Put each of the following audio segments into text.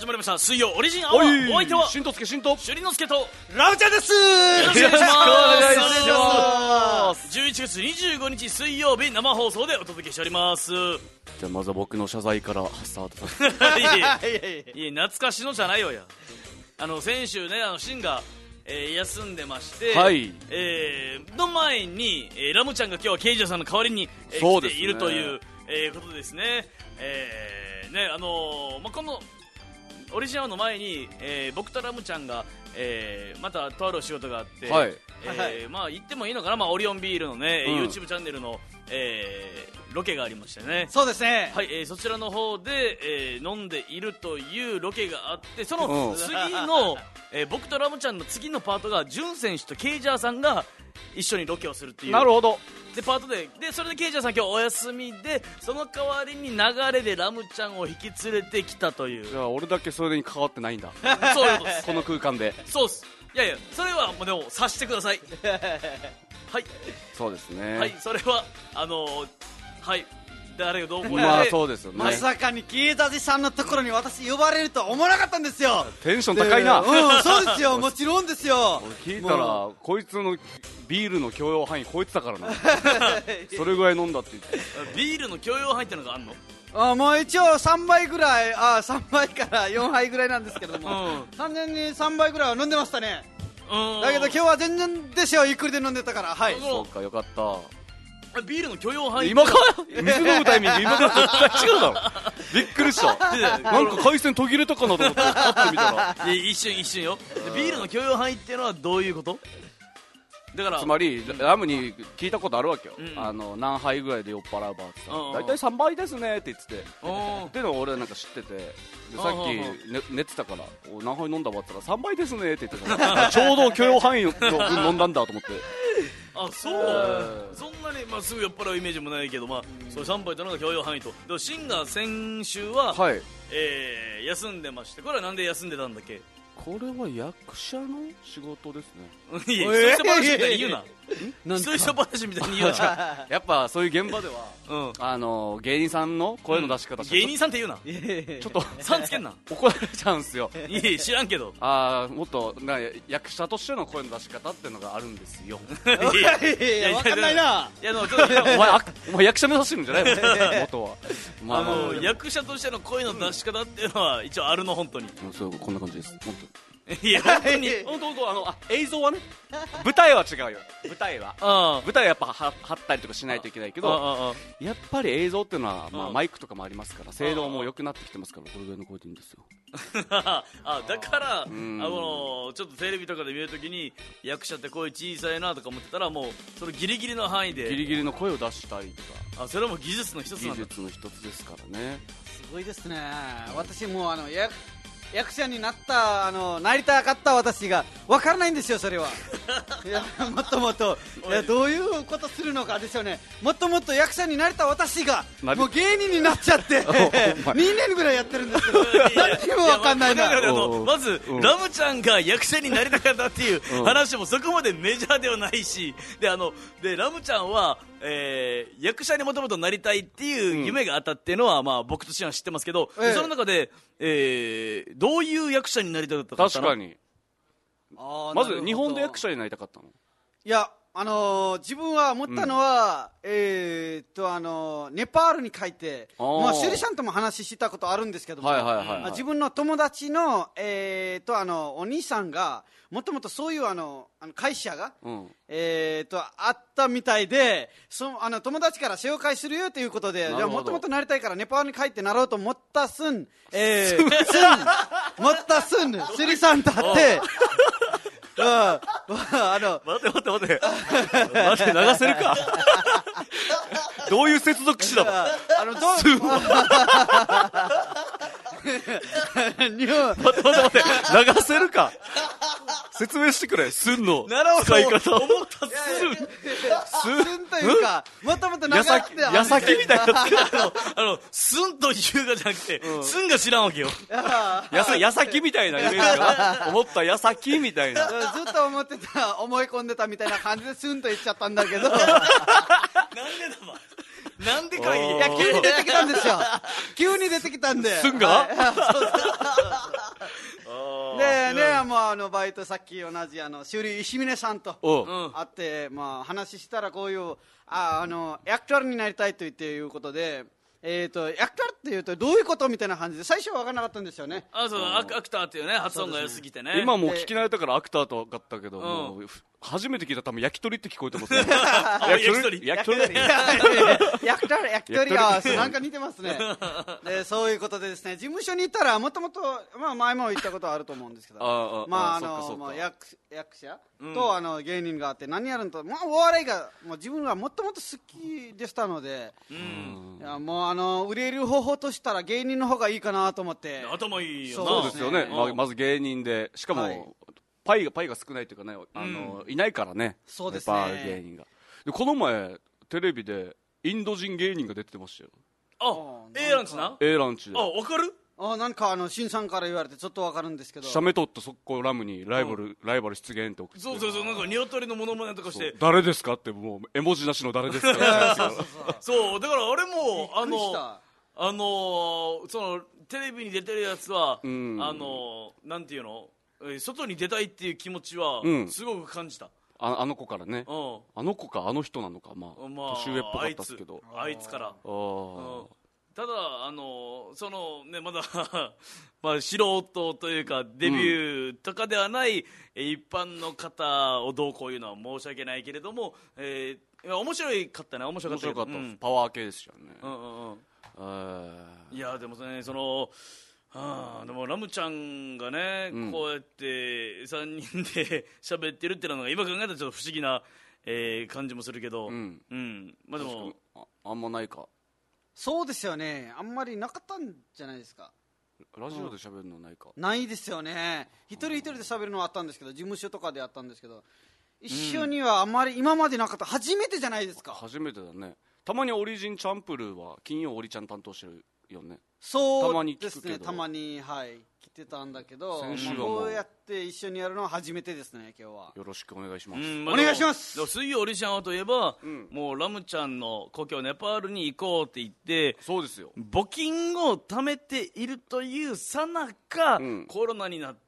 始まりました水曜オリジンアワー。お相手はしんとすけしんと朱里之介とラブちゃんです。よろしくお願いします。 お願いします。 11月25日水曜日生放送でお届けしております。 じゃあまずは僕の謝罪からスタートさせていや懐かしのじゃないよや。先週ねシンが、休んでまして、 はい、 の前に、ラムちゃんが今日はケイジャーさんの代わりに、来ているという、ことですね。このオリジナルの前に、僕とラムちゃんが、またとある仕事があって、 はい、 言ってもいいのかな、オリオンビールのね、YouTube チャンネルの、ロケがありましてね。 そうですね。 はい、そちらの方で、飲んでいるというロケがあって、その次の、僕とラムちゃんの次のパートがジュン選手とケイジャーさんが一緒にロケをするっていう。 なるほど。 でパートでそれでケイジャーさん今日お休みで、その代わりに流れでラムちゃんを引き連れてきたという。 じゃあ俺だけそれに関わってないんだ。 そういうことです。 この空間で。 そうっす。いやそれはもうでも察してください。はい、 そうですね。 はい、それははい誰がどう思うそうですよね。 まさかにケイザジさんのところに私呼ばれるとは思わなかったんですよ。 テンション高いな。 そうですよ、もちろんですよ。 聞いたらこいつのビールの許容範囲超えてたからな。それぐらい飲んだって言って。 ビールの許容範囲ってのがあんの？ もう一応3杯ぐらい、3杯から4杯ぐらいなんですけれども、単純に3杯ぐらいは飲んでましたね。だけど今日は全然ですよ、ゆっくりで飲んでたから。はい。 そうか、よかった。 ビールの許容範囲今から水飲むタイミング今から絶対違うだろ。びっくりした。なんか回線途切れたかなと思ってパッと見たら一瞬よ。ビールの許容範囲っていうのはどういうこと？だからつまりラムに聞いたことあるわけよ。何杯ぐらいで酔っ払うばって大体3杯ですねって言ってて、っていうのを俺なんか知ってて、でさっき寝てたから何杯飲んだばって言ったら3杯ですねって言ってた。ちょうど許容範囲の分飲んだんだと思って。 あ、そう、そんなに、すぐ酔っ払うイメージもないけど、それ3杯というのが許容範囲と。でもシンが先週は、休んでまして、これはなんで休んでたんだっけ？ これは役者の仕事ですね。 いや、ひそひそ話みたいに言うな。ひそひそ話みたいに言うな。 やっぱそういう現場では、芸人さんの声の出し方、 芸人さんって言うな。 ちょっとさんつけんな。 怒られちゃうんすよ。 いや知らんけど。 もっと役者としての声の出し方っていうのがあるんですよ。 いや、わかんないな。 いや、ちょっとお前役者目指してるんじゃないの？元は。 役者としての声の出し方っていうのは一応あるの、本当に。 そう、こんな感じです。本当に。 いや、本当に映像はね、舞台は違うよ。舞台はやっぱ張ったりとかしないといけないけど、やっぱり映像っていうのはマイクとかもありますから、性能も良くなってきてますから、これぐらいの声でいいんですよ。 だからちょっとテレビとかで見るときに役者って声小さいなとか思ってたら、もうそのギリギリの範囲でギリギリの声を出したりとか。 それも技術の一つなんだ。 技術の一つですからね。 すごいですね。私も役者になりたかった私が分からないんですよ、それは。いや、もっともっとどういうことするのかですよね。もっともっと役者になりた私がもう芸人になっちゃって2年ぐらいやってるんですけど、何にも分かんないな。 まずラムちゃんが役者になりたかったっていう話もそこまでメジャーではないし、でラムちゃんは役者にもともとなりたいっていう夢があったっていうのは、僕としては知ってますけど、その中でどういう役者になりたかったの？ 確かに。まず日本で役者になりたかったの？ いや、自分は思ったのは、ネパールに帰って、シュリさんとも話したことあるんですけども、自分の友達の、お兄さんがもともとそういう会社が、あったみたいで、友達から紹介するよということで、もともとなりたいからネパールに帰ってなろうと思ったシュリさんだって。 待て流せるか。どういう接続詞だわ。待て流せるか。説明してくれ。スンの使い方。 思ったスンというか、もともと長くて矢先みたいな。 スンというがじゃなくて、スンが知らんわけよ。 矢先みたいなイメージが思った矢先みたいな。 ずっと思い込んでたみたいな感じでスンと言っちゃったんだけど。 なんでかい。 いや、急に出てきたんですよ。急に出てきたんで。 スンが？ もバイトさっき同じ修理石峰さんと会って、話したらこういうアクターになりたいということで、アクターっていうとどういうことみたいな感じで最初は分からなかったんですよね。 そうアクターっていうね発音が良すぎてね。 今もう聞き慣れたからアクターと分かったけど、もう初めて聞いたら多分焼き鳥って聞こえてますね。焼き鳥なんか似てますね。でそういうことでですね、事務所に行ったらもともと前も言ったことはあると思うんですけど、役者と芸人があって何やるんと、お笑いが自分はもっともっと好きでしたので、いやもう売れる方法としたら芸人の方がいいかなと思って。 頭いいよな。 そうですよね。まず芸人で、しかもパイが少ないというかね、いないからね。 そうですね。 芸人が。でこの前テレビでインド人芸人が出てましたよ。 A ランチな。 A ランチで。 分かる？ なんか新さんから言われてちょっと分かるんですけど、 写メ撮って速攻ラムにライバル出現って送って、 そうなんかニワトリのモノマネとかして、 誰ですかってもう絵文字なしの誰ですかそうだからあれもそのテレビに出てるやつはなんていうの、外に出たいっていう気持ちはすごく感じた。 あの子からね、あの子かあの人なのか、年上っぽかったですけど、 あいつからただそのねまだ素人というかデビューとかではない一般の方をどうこういうのは申し訳ないけれども、面白かったね。面白かった、 パワー系ですよね。 いやでもねでもラムちゃんがね、こうやって3人で喋ってるっていうのが今考えたらちょっと不思議な、感じもするけど、でもあんまないか。 そうですよね、あんまりなかったんじゃないですか。 ラジオで喋るのないか。 ないですよね。一人一人で喋るのはあったんですけど、事務所とかであったんですけど、一緒にはあんまり今までなかった。初めてじゃないですか。 初めてだね。たまにオリジンチャンプルーは金曜オリちゃん担当してるよね。 そうですね、たまに来てたんだけど、こうやって一緒にやるのは初めてですね。今日はよろしくお願いします。 お願いします。 水曜オリジャンといえば、もうラムちゃんの故郷ネパールに行こうって言って、 そうですよ、 募金を貯めているというさなか、コロナになって、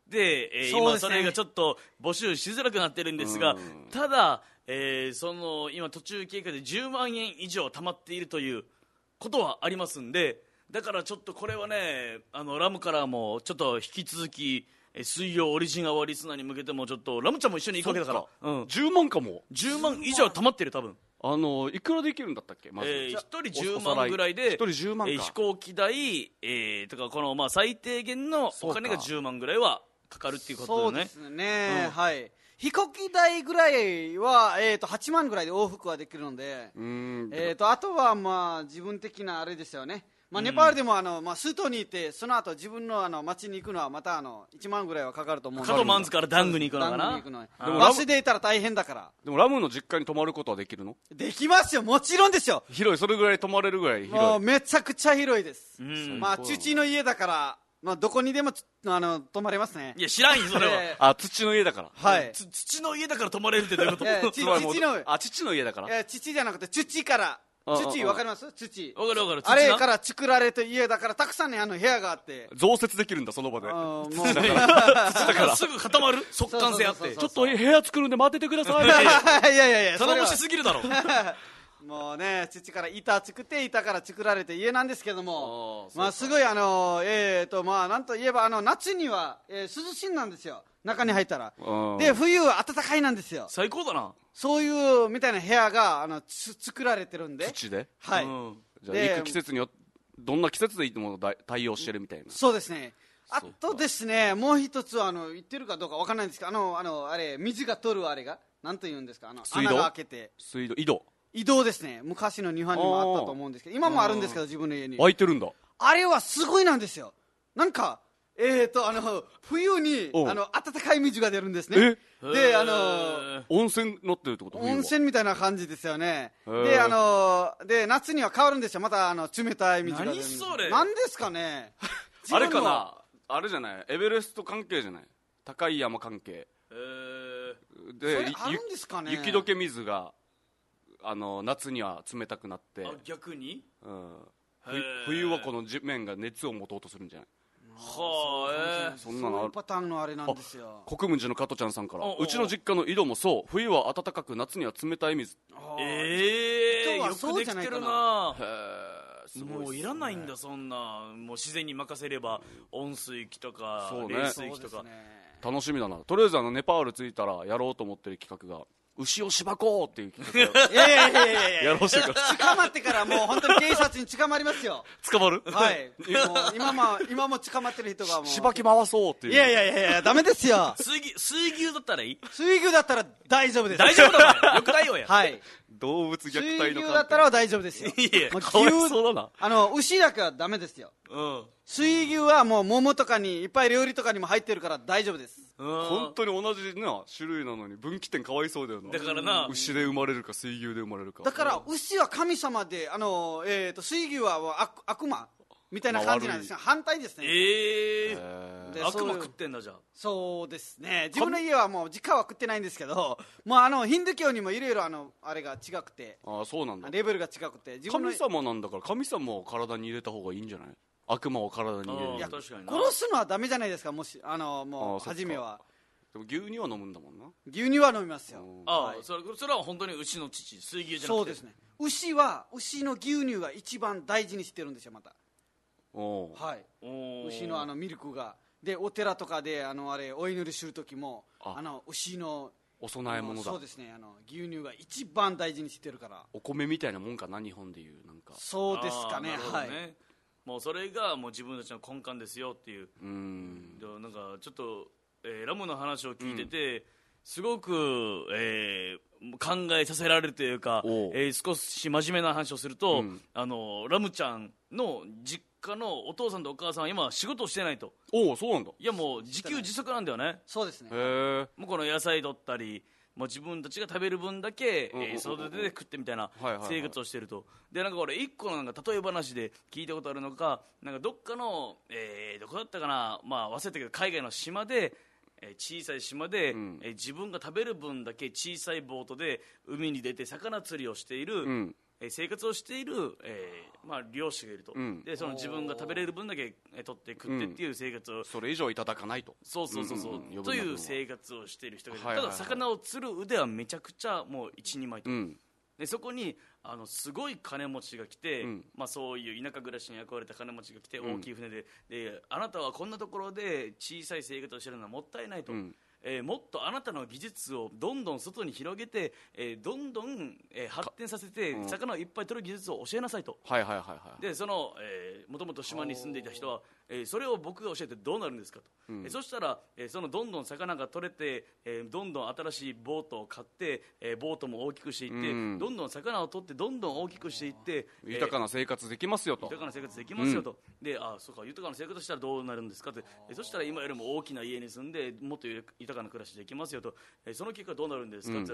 今それがちょっと募集しづらくなってるんですが、ただ、その今途中経過で10万円以上貯まっているということはありますんで、だからちょっとこれはね、ラムからもちょっと引き続き水曜オリジンアワーリスナーに向けてもちょっとラムちゃんも一緒に行くわけだから、 10万かも。 10万以上貯まってる多分。 いくらできるんだったっけ。まず 1人10万ぐらいで、 1人10万か、 飛行機代、とかこの最低限のお金が10万ぐらいはかかるっていうことだよね。 そうですね、はい。飛行機代ぐらいは、8万ぐらいで往復はできるので、あとは自分的なあれですよね。ネパールでもスートにいて、その後自分の町に行くのはまた1万ぐらいはかかると思うので、 カトマンズからダングに行くのかな。 バスでいたら大変だから。 でもラムの実家に泊まることはできるの？ できますよ、もちろんですよ。 広い、それぐらい泊まれるぐらい広い。 もうめちゃくちゃ広いです。父の家だから、どこにでも泊まれますね。 いや知らんよそれは。 土の家だから。 はい。 土の家だから泊まれるってどういうこと？ 父の家だから。 父じゃなくて土から。土わかります？土。 わかるわかる。 あれから作られた家だからたくさんね部屋があって。 増設できるんだその場で。 土だからすぐ固まる。速乾性あって。 ちょっと部屋作るんで待っててください。 いや頼もしすぎるだろ。 もうね、土から板作って板から作られた家なんですけども、すごいなんといえば夏には涼しいなんですよ。中に入ったら。で冬は暖かいなんですよ。 最高だな。 そういうみたいな部屋が作られてるんで。 土で。 はい。 じゃあ行く季節にどんな季節でいても対応してるみたいな。 そうですね。あとですね、もう一つ言ってるかどうかわからないんですけど、あれ水が通るあれがなんと言うんですか、穴が開けて。 水道、 移動ですね。昔の日本にもあったと思うんですけど、今もあるんですけど自分の家に。 開いてるんだ。 あれはすごいなんですよ。なんか冬に温かい水が出るんですね。で温泉乗ってるってこと？ 温泉みたいな感じですよね。で夏には変わるんですよ。また冷たい水が出る。 何それ？ 何ですかね。 あれかな、あれじゃない、エベレスト関係じゃない、高い山関係であるんですかね。 雪解け水が夏には冷たくなって、 逆に、 冬はこの地面が熱を持とうとするんじゃない？ はそんなのパターンのあれなんですよ。 国分寺の加トちゃんさんから、うちの実家の井戸もそう、冬は暖かく夏には冷たい水。 よくできてるな。 もういらないんだ、そんな。もう自然に任せれば温水器とか冷水器とか。 楽しみだな。とりあえずネパール着いたらやろうと思ってる企画が、牛をしばこうっていう企画やろうしてから捕まってからもう本当に警察に捕まりますよ。 捕まる？ はい。今も捕まってる人がもうしばき回そうっていう。 いやダメですよ。 水牛だったらいい？ 水牛だったら大丈夫です。 大丈夫だよ。よくないよや。 はい。 動物虐待の水牛だったら大丈夫ですよ。 いや、かわいそうだな。 牛だけはダメですよ。水牛はもう桃とかにいっぱい料理とかにも入ってるから大丈夫です。 本当に同じな種類なのに分岐点かわいそうだよな。 だからな、 牛で生まれるか水牛で生まれるか。 だから牛は神様で水牛は悪魔みたいな感じなんですよ。反対ですね。 悪魔食ってんだじゃあ。 そうですね。自分の家はもう実家は食ってないんですけど、もうヒンドゥー教にもいろいろあれが違くて、 そうなんだ。 レベルが違くて、 神様なんだから神様を体に入れた方がいいんじゃない？悪魔を体に入れる。 いや、殺すのはダメじゃないですか。もしもう初めは。 でも牛乳は飲むんだもんな。 牛乳は飲みますよ。 それは本当に牛の乳、水牛じゃなくて。 そうですね。牛の牛乳が一番大事にしてるんですよ、また。はい。牛のミルクが。で、お寺とかでお祈りする時も牛のお供え物だ。 そうですね。牛乳が一番大事にしてるから。 お米みたいなもんかな、日本でいうなんか。 そうですかね。はい。 もうそれがもう自分たちの根幹ですよっていう。なんかちょっとラムの話を聞いてて、すごく考えさせられるというか、少し真面目な話をすると、ラムちゃんの実家のお父さんとお母さんは今仕事をしてないと。 そうなんだ。 いや、もう自給自足なんだよね。 そうですね。 もうこの野菜取ったり、もう自分たちが食べる分だけ育てて食ってみたいな生活をしてると。で、なんかこれ一個のなんか例え話で聞いたことあるのが、なんかどっかのどこだったかな、まあ忘れたけど海外の島で、小さい島で、自分が食べる分だけ小さいボートで海に出て魚釣りをしている、生活をしている、漁師がいると。で、その自分が食べれる分だけ取って食ってっていう生活を、 それ以上いただかないと。 そうという生活をしている人がいる。ただ魚を釣る腕はめちゃくちゃもう一人前と。で、そこにすごい金持ちが来て、そういう田舎暮らしに雇われた金持ちが来て、大きい船で、あなたはこんなところで小さい生活をしてるのはもったいないと。もっとあなたの技術をどんどん外に広げて、どんどん、発展させて、魚をいっぱい取る技術を教えなさいと。で、もともと島に住んでいた人は、それを僕が教えてどうなるんですかと。そしたら、そのどんどん魚が取れて、どんどん新しいボートを買って、ボートも大きくしていって、どんどん魚を取ってどんどん大きくしていって、 豊かな生活できますよと。 豊かな生活できますよと。で、そうか、豊かな生活したらどうなるんですかって。そしたら今よりも大きな家に住んでもっと豊かな暮らしできますよと。その結果どうなるんですかって。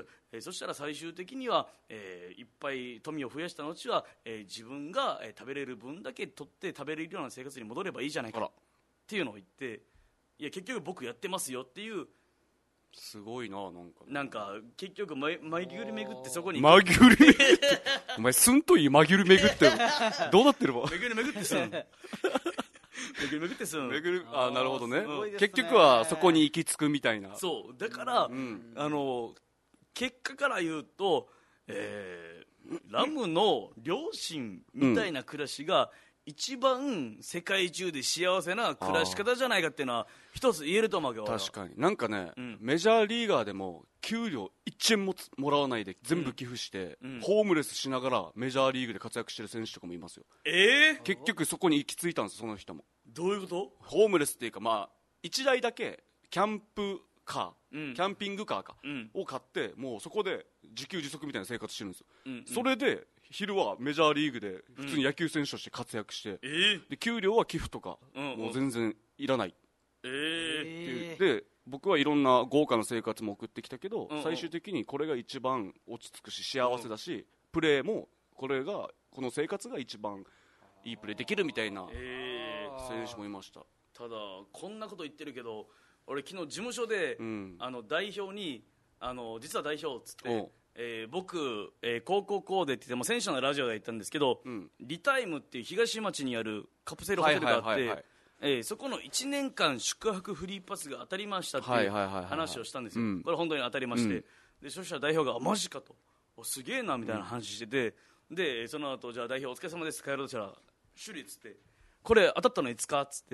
そしたら最終的には、いっぱい富を増やした後は、自分が食べれる分だけ取って食べれるような生活に戻ればいいじゃないかっていうのを言って、いや結局僕やってますよっていう。 すごいな。 なんか結局まぐり巡ってそこにまぐりお前すんといいまぐり巡ってどうなってるわ。 めぐり巡ってすんめぐり巡ってすんなるほどね。結局はそこに行き着くみたいな。 そうだから、結果から言うと、ラムの両親みたいな暮らしが一番世界中で幸せな暮らし方じゃないかっていうのは一つ言えると思うけど。 確かになんかね、メジャーリーガーでも給料1円ももらわないで全部寄付して、ホームレスしながらメジャーリーグで活躍してる選手とかもいますよ。結局そこに行き着いたんです。その人も。 どういうこと？ ホームレスっていうか、1台だけキャンプカー、キャンピングカーか、を買ってもうそこで自給自足みたいな生活してるんですよ。それで昼はメジャーリーグで普通に野球選手として活躍して、で給料は寄付とか、もう全然いらない、で僕はいろんな豪華な生活も送ってきたけど、最終的にこれが一番落ち着くし幸せだし、プレーもこの生活が一番いいプレーできるみたいな選手もいました。 ただこんなこと言ってるけど、俺昨日事務所で、代表に実は代表っつって、僕、高校コーデって言って選手のラジオで言ったんですけど、リタイムっていう東町にあるカプセルホテルがあって、 そこの1年間宿泊フリーパスが当たりましたっていう話をしたんですよ、これ本当に当たりまして、でそしたら代表がマジかと、すげえなみたいな話してて、でその後じゃあ代表お疲れ様です帰ろうとしたら首里っつって、これ当たったのいつかっつって、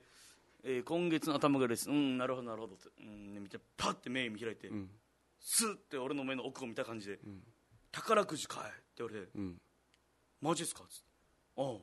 今月の頭ぐらいです、なるほどなるほどって、見てパッて目見開いて、スッて俺の目の奥を見た感じで、宝くじ買えって言われて、マジっすかっつって、ああ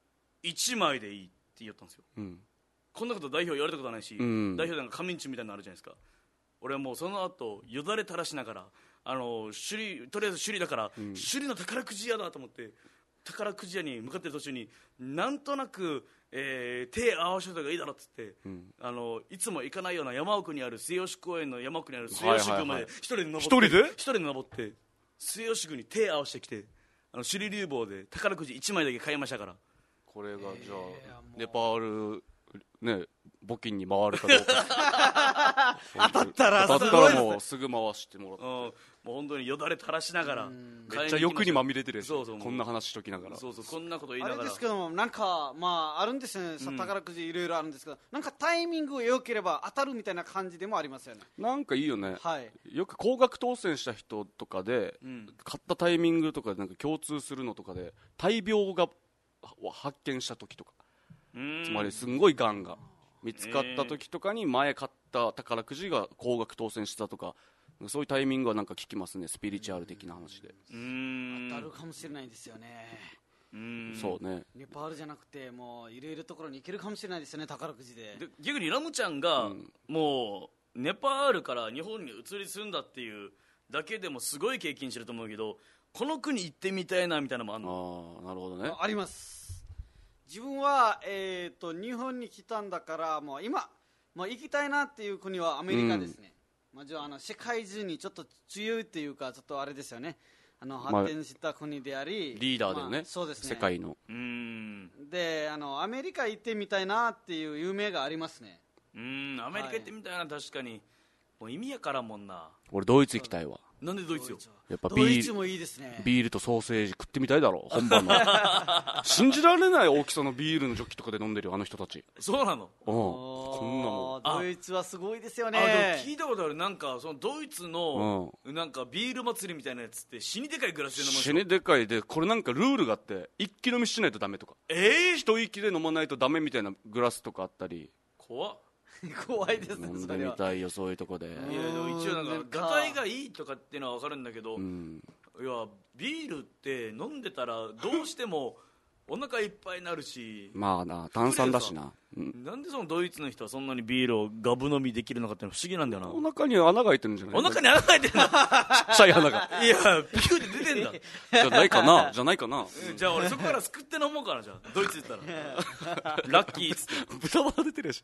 1枚でいいって言ったんですよ、こんなこと代表言われたことないし、代表なんか仮眠中みたいなのあるじゃないですか。俺はもうその後よだれ垂らしながら、とりあえず首里だから、首里の宝くじ屋だと思って宝くじ屋に向かってる途中になんとなく、手合わせた方がいいだろっつって、いつも行かないような山奥にある末吉公園の山奥にある末吉宮まで一人で登って末吉宮に手合わせてきて、首里流房で宝くじ1枚だけ買いましたから。 これがじゃあネパールね募金に回るかどうか当たったらもうすぐ回してもらって、 もう本当によだれ垂らしながら、 めっちゃ欲にまみれてるやつ、こんな話しときながら、 こんなこと言いながらあれですけども、なんかあるんですよね、宝くじいろいろあるんですけど、なんかタイミングが良ければ当たるみたいな感じでもありますよね。 なんかいいよね、よく高額当選した人とかで、買ったタイミングとかでなんか共通するのとかで、大病が発見した時とか、つまりすんごいがんが見つかった時とかに前買った宝くじが高額当選したとか、そういうタイミングはなんか聞きますね、スピリチュアル的な話で。 当たるかもしれないですよね。 そうね、 ネパールじゃなくてもういろいろところに行けるかもしれないですよね、宝くじで。 逆にラムちゃんが、もうネパールから日本に移り住んだっていうだけでもすごい経験してると思うけど、この国行ってみたいなみたいなのもあるの？ なるほどね。 あります。自分は、日本に来たんだからもう今、行きたいなっていう国はアメリカですね。じゃあ世界中にちょっと強いっていうか、ちょっとあれですよね、発展した国であり、 リーダーだよね、 そうですね、 世界の。 でアメリカ行ってみたいなっていう夢がありますね。 アメリカ行ってみたいな、確かにもう意味やからんもんな。 俺ドイツ行きたいわ。 なんでドイツよ？ やっぱドイツもいいですね。 ビールとソーセージ食ってみたいだろ、本場の信じられない大きさのビールのジョッキとかで飲んでるよ、あの人たち。 そうなの？ こんなもん。ドイツはすごいですよね。 でも聞いたことある、なんかそのドイツのなんかビール祭りみたいなやつって死にでかいグラスで飲むんですよ。 死にでかいで、これなんかルールがあって、一気飲みしないとダメとか、一息で飲まないとダメみたいなグラスとかあったり。 怖っ怖いですね。 飲んでみたいよ、そういうとこで。 いやでも一応なんかガタイがいいとかっていうのは分かるんだけど、いやビールって飲んでたらどうしてもお腹いっぱいになるし、 まあな、炭酸だしな。 なんでそのドイツの人はそんなにビールをガブ飲みできるのかっていうの不思議なんだよな。 お腹に穴が開いてるんじゃない？ お腹に穴が開いてるの？ちっちゃい穴が。 いや、ビューって出てんだ。 じゃないかな、じゃないかな。 じゃあ俺そこからすくって飲もうかな、じゃあ。ドイツ行ったら。ラッキーっつって。 豚バラ出てるやし。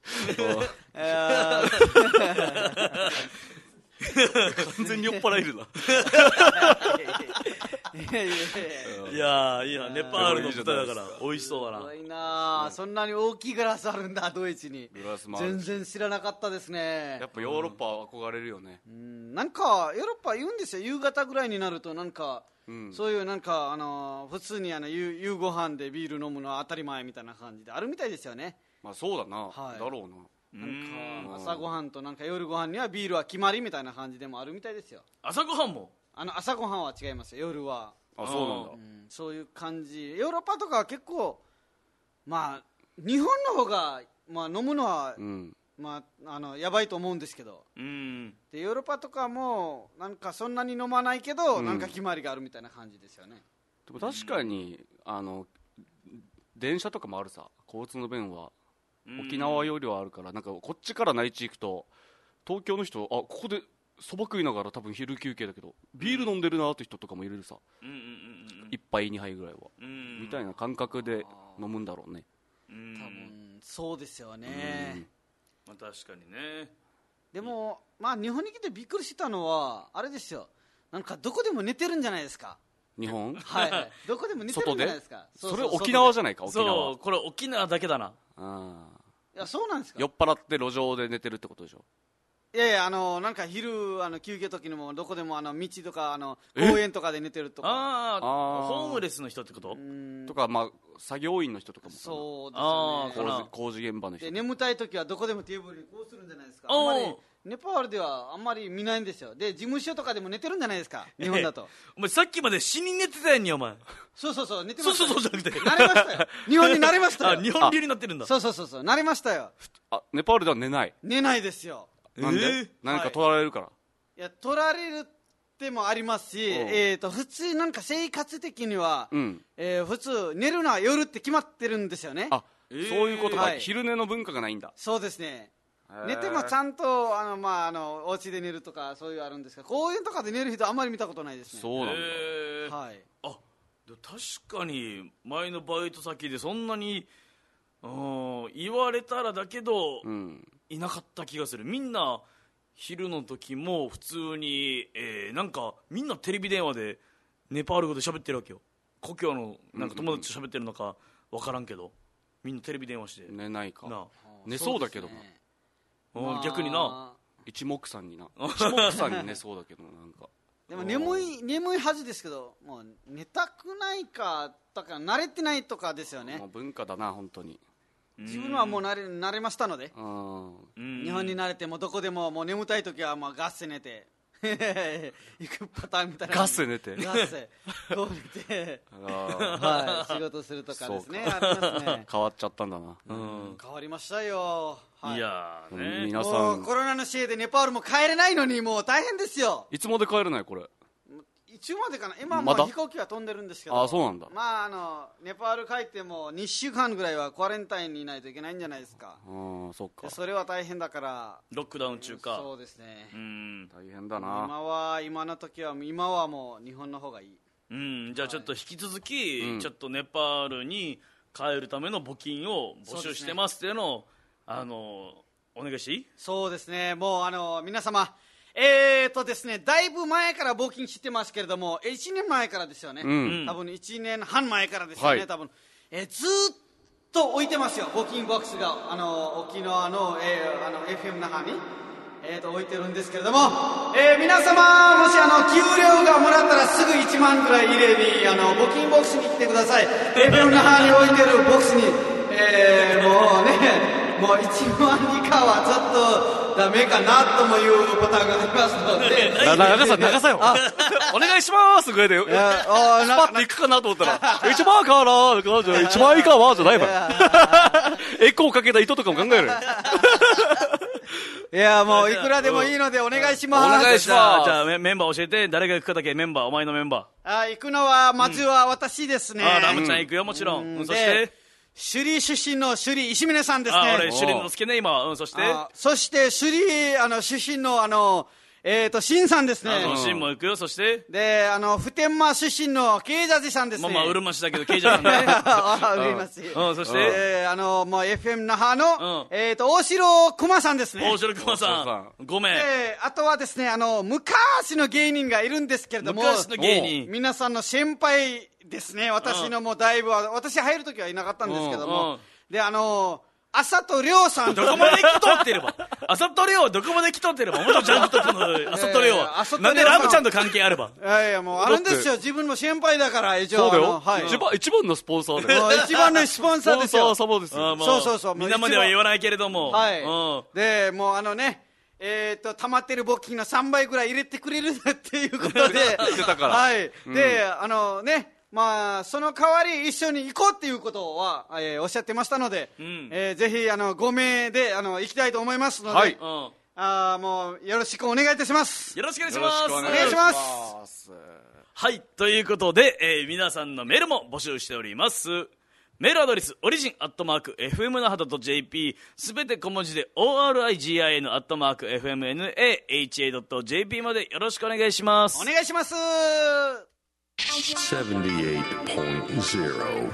完全に酔っ払えるな。 いやいいな、ネパールの豚だから美味しそうだな。 すごいな、そんなに大きいグラスあるんだ、ドイツに。全然知らなかったですね。 やっぱヨーロッパは憧れるよね。 なんかヨーロッパ言うんですよ、夕方ぐらいになるとなんか、そういうなんか普通に夕ご飯でビール飲むのは当たり前みたいな感じであるみたいですよね。 まあそうだな、だろうな。 なんか朝ごはんとなんか夜ご飯にはビールは決まりみたいな感じでもあるみたいですよ。 朝ごはんも？ 朝ごはんは違いますよ、夜は。 あ、そうなんだ。 そういう感じ。ヨーロッパとかは結構まあ日本の方がまあ飲むのは、まあやばいと思うんですけど、でヨーロッパとかもなんかそんなに飲まないけど、なんか決まりがあるみたいな感じですよね。 でも確かに電車とかもあるさ、交通の便は沖縄よりはあるから、なんかこっちから内地行くと東京の人、ここでそば食いながら多分昼休憩だけどビール飲んでるなって人とかもいるさ、1杯2杯ぐらいはみたいな感覚で飲むんだろうね。 多分そうですよね。 まあ確かにね。 でもまあ日本に来てびっくりしたのはあれですよ、なんかどこでも寝てるんじゃないですか、 日本。 はい、どこでも寝てるんじゃないですか。 それ沖縄じゃないか。沖縄、 そう、これ沖縄だけだな。 いやそうなんですか。 酔っ払って路上で寝てるってことでしょ。 いやいや、なんか昼休憩時にもどこでも道とか公園とかで寝てるとか。 ああ、ホームレスの人ってこと？ とか、まあ作業員の人とかも。 そうですよね。 工事現場の人。 で眠たい時はどこでもテーブルにこうするんじゃないですか。あんまりネパールではあんまり見ないんですよ。で事務所とかでも寝てるんじゃないですか、日本だと。 お前さっきまで死に寝てたやんに、お前。 そう寝てました。 そうじゃなくて慣れましたよ。日本に慣れましたよ。 日本流になってるんだ。 そう慣れましたよ。 ネパールでは寝ないですよ。 なんで？何か取られるから？ いや、取られるってもありますし、普通なんか生活的には、普通寝るのは夜って決まってるんですよね。 あ、そういうことか。昼寝の文化がないんだ。 そうですね。寝てもちゃんとお家で寝るとかそういうあるんですが、公園とかで寝る人あんまり見たことないですね。 そうなんだ。 はい。 あ、確かに前のバイト先でそんなに言われたらだけど、いなかった気がする。みんな昼の時も普通に、なんかみんなテレビ電話でネパール語で喋ってるわけよ。故郷のなんか友達と喋ってるのか分からんけど、みんなテレビ電話して寝ないかな。寝そうだけどな、逆にな、 一目散に寝そうだけど、なんかでも眠いはずですけど、もう寝たくないかとか慣れてないとかですよね。 文化だな、本当に。 自分はもう慣れましたので、日本に慣れてもどこでももう眠たい時はガッセ寝て行くパターンみたいな。 ガッセ寝てこう寝て仕事するとかですね。ありますね。 変わっちゃったんだな。 変わりましたよ。 いやね、 皆さんコロナのせいでネパールも帰れないのにもう大変ですよ。 いつまで帰れないこれ？ いつまでかな。今はもう飛行機は飛んでるんですけど。 あ、そうなんだ。 ネパール帰っても2週間ぐらいはクアレンタインにいないといけないんじゃないですか。 そっか。 それは大変だから。 ロックダウン中か。 そうですね。 大変だな。 今はもう日本の方がいい。 じゃあちょっと引き続き、ちょっとネパールに帰るための募金を募集してますっていうのをお願いしていい？ そうですね。もう皆様、ですね、だいぶ前から募金してますけれども、1年前からですよね。多分1年半前からですよね。多分ずっと置いてますよ、募金ボックスが沖縄のFM 那覇に置いてるんですけれども、皆様もし給料がもらったらすぐ1万ぐらい入れに募金ボックスに来てください。FM 那覇に置いてるボックスに、もう1万以下はちょっとダメかなともいうパターンがありますので長さよお願いしますぐらいでスパッといくかなと思ったら1万かな1万以下はじゃないわエコーかけた糸とかも考えるいやもういくらでもいいのでお願いします。 お願いします。じゃあメンバー教えて、誰が行くかだけ。メンバー、お前のメンバー。行くのはまずは私ですね。 ラムちゃん行くよ、もちろん。そして首里出身の首里石峰さんですね。 俺首里の助ね今。そして首里出身の新さんですね。 新も行くよ。そしてで普天間出身のケイジャジさんですね。 まあうるま市だけどケイジャさんね。 うるま市。 そしてもう FM 那覇の大城熊さんですね。 大城熊さん5名。 あとはですね昔の芸人がいるんですけれども、 昔の芸人皆さんの先輩ですね。私のもうだいぶ私入るときはいなかったんですけども、で浅戸亮さん。 どこまで来とってれば浅戸亮はどこまで来とってれば元ジャンクトップの浅戸亮はなんでラムちゃんと関係あれば。 いやもうあるんですよ。自分も先輩だから一応。 そうだよ。一番のスポンサーだよ。 一番のスポンサーですよ。 そうですよ。 そうみんなまでは言わないけれども。 でもう溜まってる募金の3倍ぐらい入れてくれるっていうことで言ってたから。 はい。でその代わり一緒に行こうっていうことは、おっしゃってましたので、ぜひ5名で行きたいと思いますので、もうよろしくお願いいたします。 よろしくお願いします。 お願いします。 はい、ということで、皆さんのメールも募集しております。メールアドレス、origin@fmnaha.jp、すべて小文字で origin@fmnaha.jp までよろしくお願いします。 お願いします。 78.0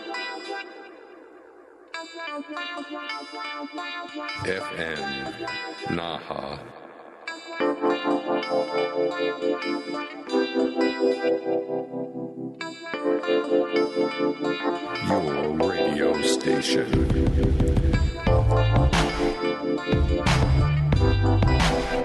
FM Naha. Your radio station.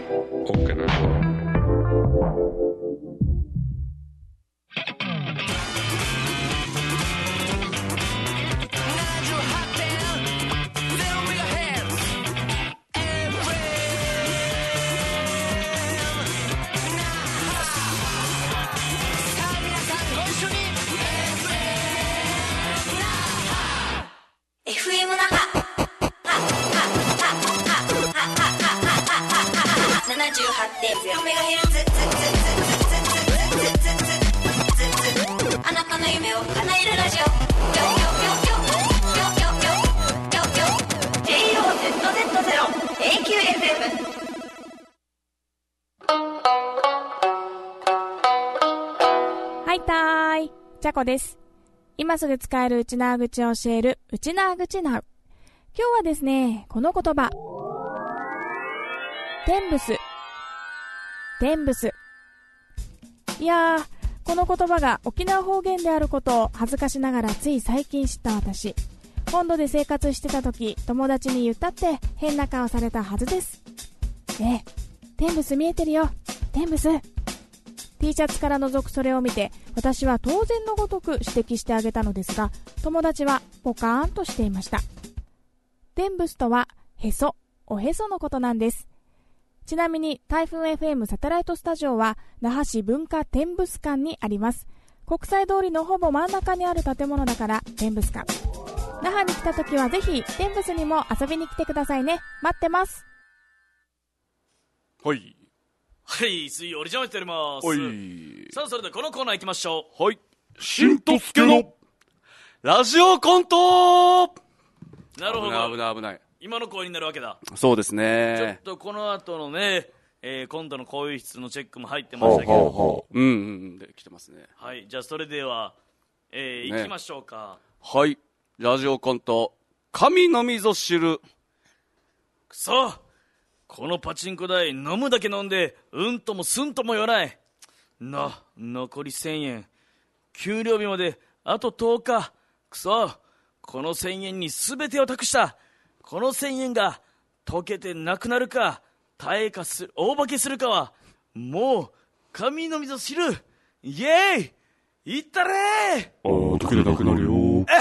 あなたの夢を叶えるラジオJOZZ0AQFM。 はいたーい、ちゃこです。今すぐ使えるうちなー口を教えるうちなー口なう。今日はですね、この言葉、テンブス。テンブス。いやー、この言葉が沖縄方言であることを恥ずかしながらつい最近知った私。本土で生活してた時、友達に言ったって変な顔されたはずです。テンブス見えてるよ。テンブス。T シャツから覗くそれを見て、私は当然のごとく指摘してあげたのですが、友達はポカーンとしていました。テンブスとはへそ、おへそのことなんです。ちなみに台風 FM サテライトスタジオは那覇市文化天物館にあります。国際通りのほぼ真ん中にある建物だから天物館。那覇に来た時はぜひ天物にも遊びに来てくださいね。待ってます。 はい。 はい、水曜日邪魔しております。 はい。 さあ、それではこのコーナー行きましょう。はい。しんとすけのラジオコント。 なるほど。 危ない危ない。 今の声になるわけだ。 そうですね。 ちょっとこの後のね、今度の更衣室のチェックも入ってましたけど。 で来てますね。 はい、じゃあそれでは、行きましょうか。 はい。ラジオコント、神のみぞ知る。 くそ、このパチンコ台飲むだけ飲んでうんともすんとも言わない。残り1000円。給料日まであと10日。くそ、この1000円に全てを託した。この1000円が溶けてなくなるか大化する大化けするかはもう神のみぞ知る。イエーイ、いったれー。 溶けてなくなるよ。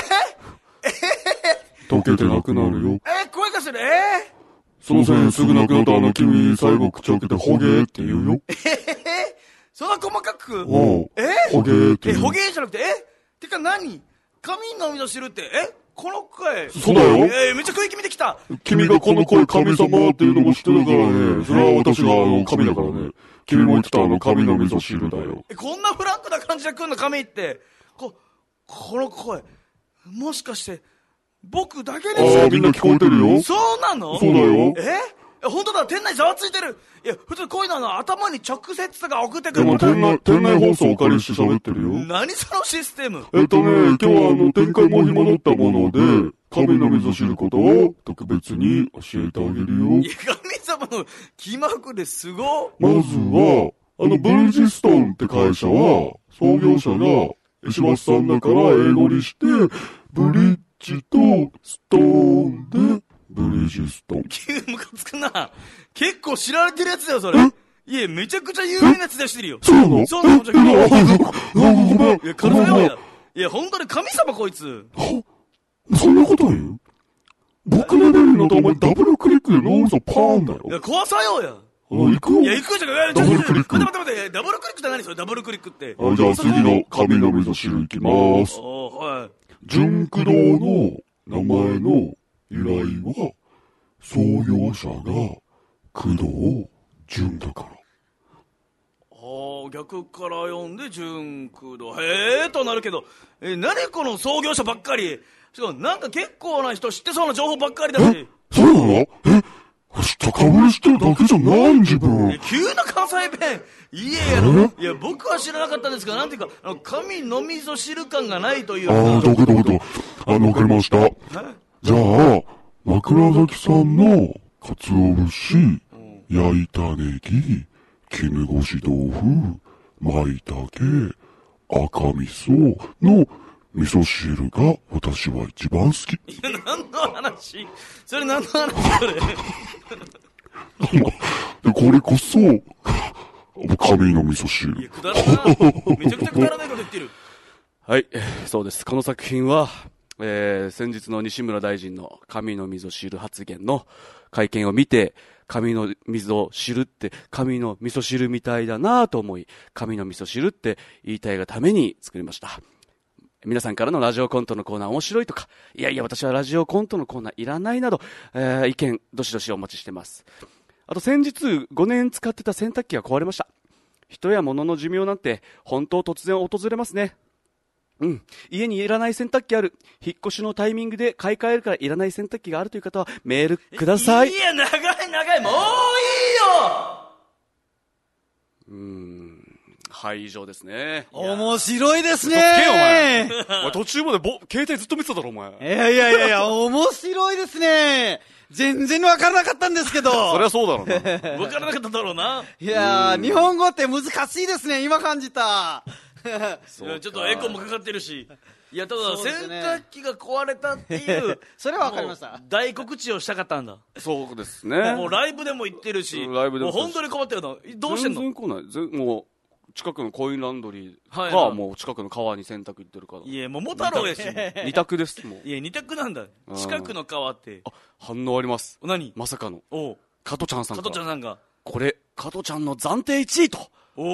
溶けてなくなるよ。 声がする。 その線すぐなくなった君、最後口開けてホゲーって言うよ。 そんな細かく。 ホゲーって言う。 ホゲーじゃなくて、てか何、神のみぞ知るって、この声。 そうだよ。 めっちゃ食い気味できた。 君がこの声神様っていうのも知ってるからね。それは私が神だからね。君も言ってた神のみぞ知るだよ。 こんなフランクな感じで来んの神って。この声、もしかして僕だけですよ。 みんな聞こえてるよ。 そうなの？ そうだよ。 本当だ、店内ざわついてる。いや、普通こういうのは頭に直接が送ってくる。 でも店内放送をお借りして喋ってるよ。 何そのシステム？ 今日は天界も暇だったもので、神のみぞ知ることを特別に教えてあげるよ。 いや、神様の気まぐれすご。 まずは、ブリヂストンって会社は、創業者が石橋さんだから英語にして、ブリッジとストーンで、ブリヂストン。 ムカつくな。結構知られてるやつだよ、それ。いや、めちゃくちゃ有名なやつだよ、してるよ。 そうなの？ そうなの？ごめん。いや、体よや。いや、本当に神様こいつ。 そんなこと言う？僕レベルのとお前ダブルクリックで脳みそパーンだよ。 いや、怖さよや。 行くよ。 いや、行くじゃん。 ダブルクリック。 待って。ダブルクリックって何それ？ダブルクリックって。 じゃあ次の神のみぞ知るいきます。 はい。 純駆動の名前の由来は、創業者が駆動純だから。 逆から読んで純駆動。となるけど、何この創業者ばっかり。しかもなんか結構な人知ってそうな情報ばっかりだし。 そうなの？知ったかぶりしてるだけじゃない自分。 急な関西弁。いや、僕は知らなかったんですが、なんていうか、神のみぞ知る感がないというか。 どこ。わかりました。じゃあ、枕崎さんの鰹節、焼いたネギ、絹ごし豆腐、舞茸、赤味噌の味噌汁が私は一番好き。 何の話？それ何の話それ？ これこそ、神の味噌汁。 いや、くだらな。めちゃくちゃくだらないこと言ってる。 はい、そうです。この作品は、先日の西村大臣の神のみぞ知る発言の会見を見て、神のみぞ知るって神の味噌汁みたいだなと思い、神の味噌汁って言いたいがために作りました。皆さんからのラジオコントのコーナー面白いとか、いや私はラジオコントのコーナーいらないなど、意見どしどしお待ちしてます。 あと先日5年使ってた洗濯機が壊れました。人や物の寿命なんて本当突然訪れますね。家にいらない洗濯機ある。引っ越しのタイミングで買い替えるからいらない洗濯機があるという方はメールください。 いや、長い、もういいよ。 はい、以上ですね。 面白いですね。 嘘つけよ、お前。お前途中まで携帯ずっと見てただろ、お前。 いや、面白いですね。全然わからなかったんですけど。 そりゃそうだろうな。 わからなかっただろうな。 いやー、日本語って難しいですね、今感じた。 ちょっとエコもかかってるし。いや、ただ、洗ね、 濯機が壊れたっていう。 それはわかりました。 大告知をしたかったんだ。 そうですね。 もうライブでも行ってるし、もう本当に困ってるの。どうしてんの？ 全然来ない。もう、近くのコインランドリーか、もう近くの川に洗濯行ってるから。 いや、桃太郎やし。 二択です、もう。 いや、二択なんだ。近くの川って。 反応あります。 何？ まさかの。 加トちゃんさんが。 これ、加トちゃんの暫定1位と。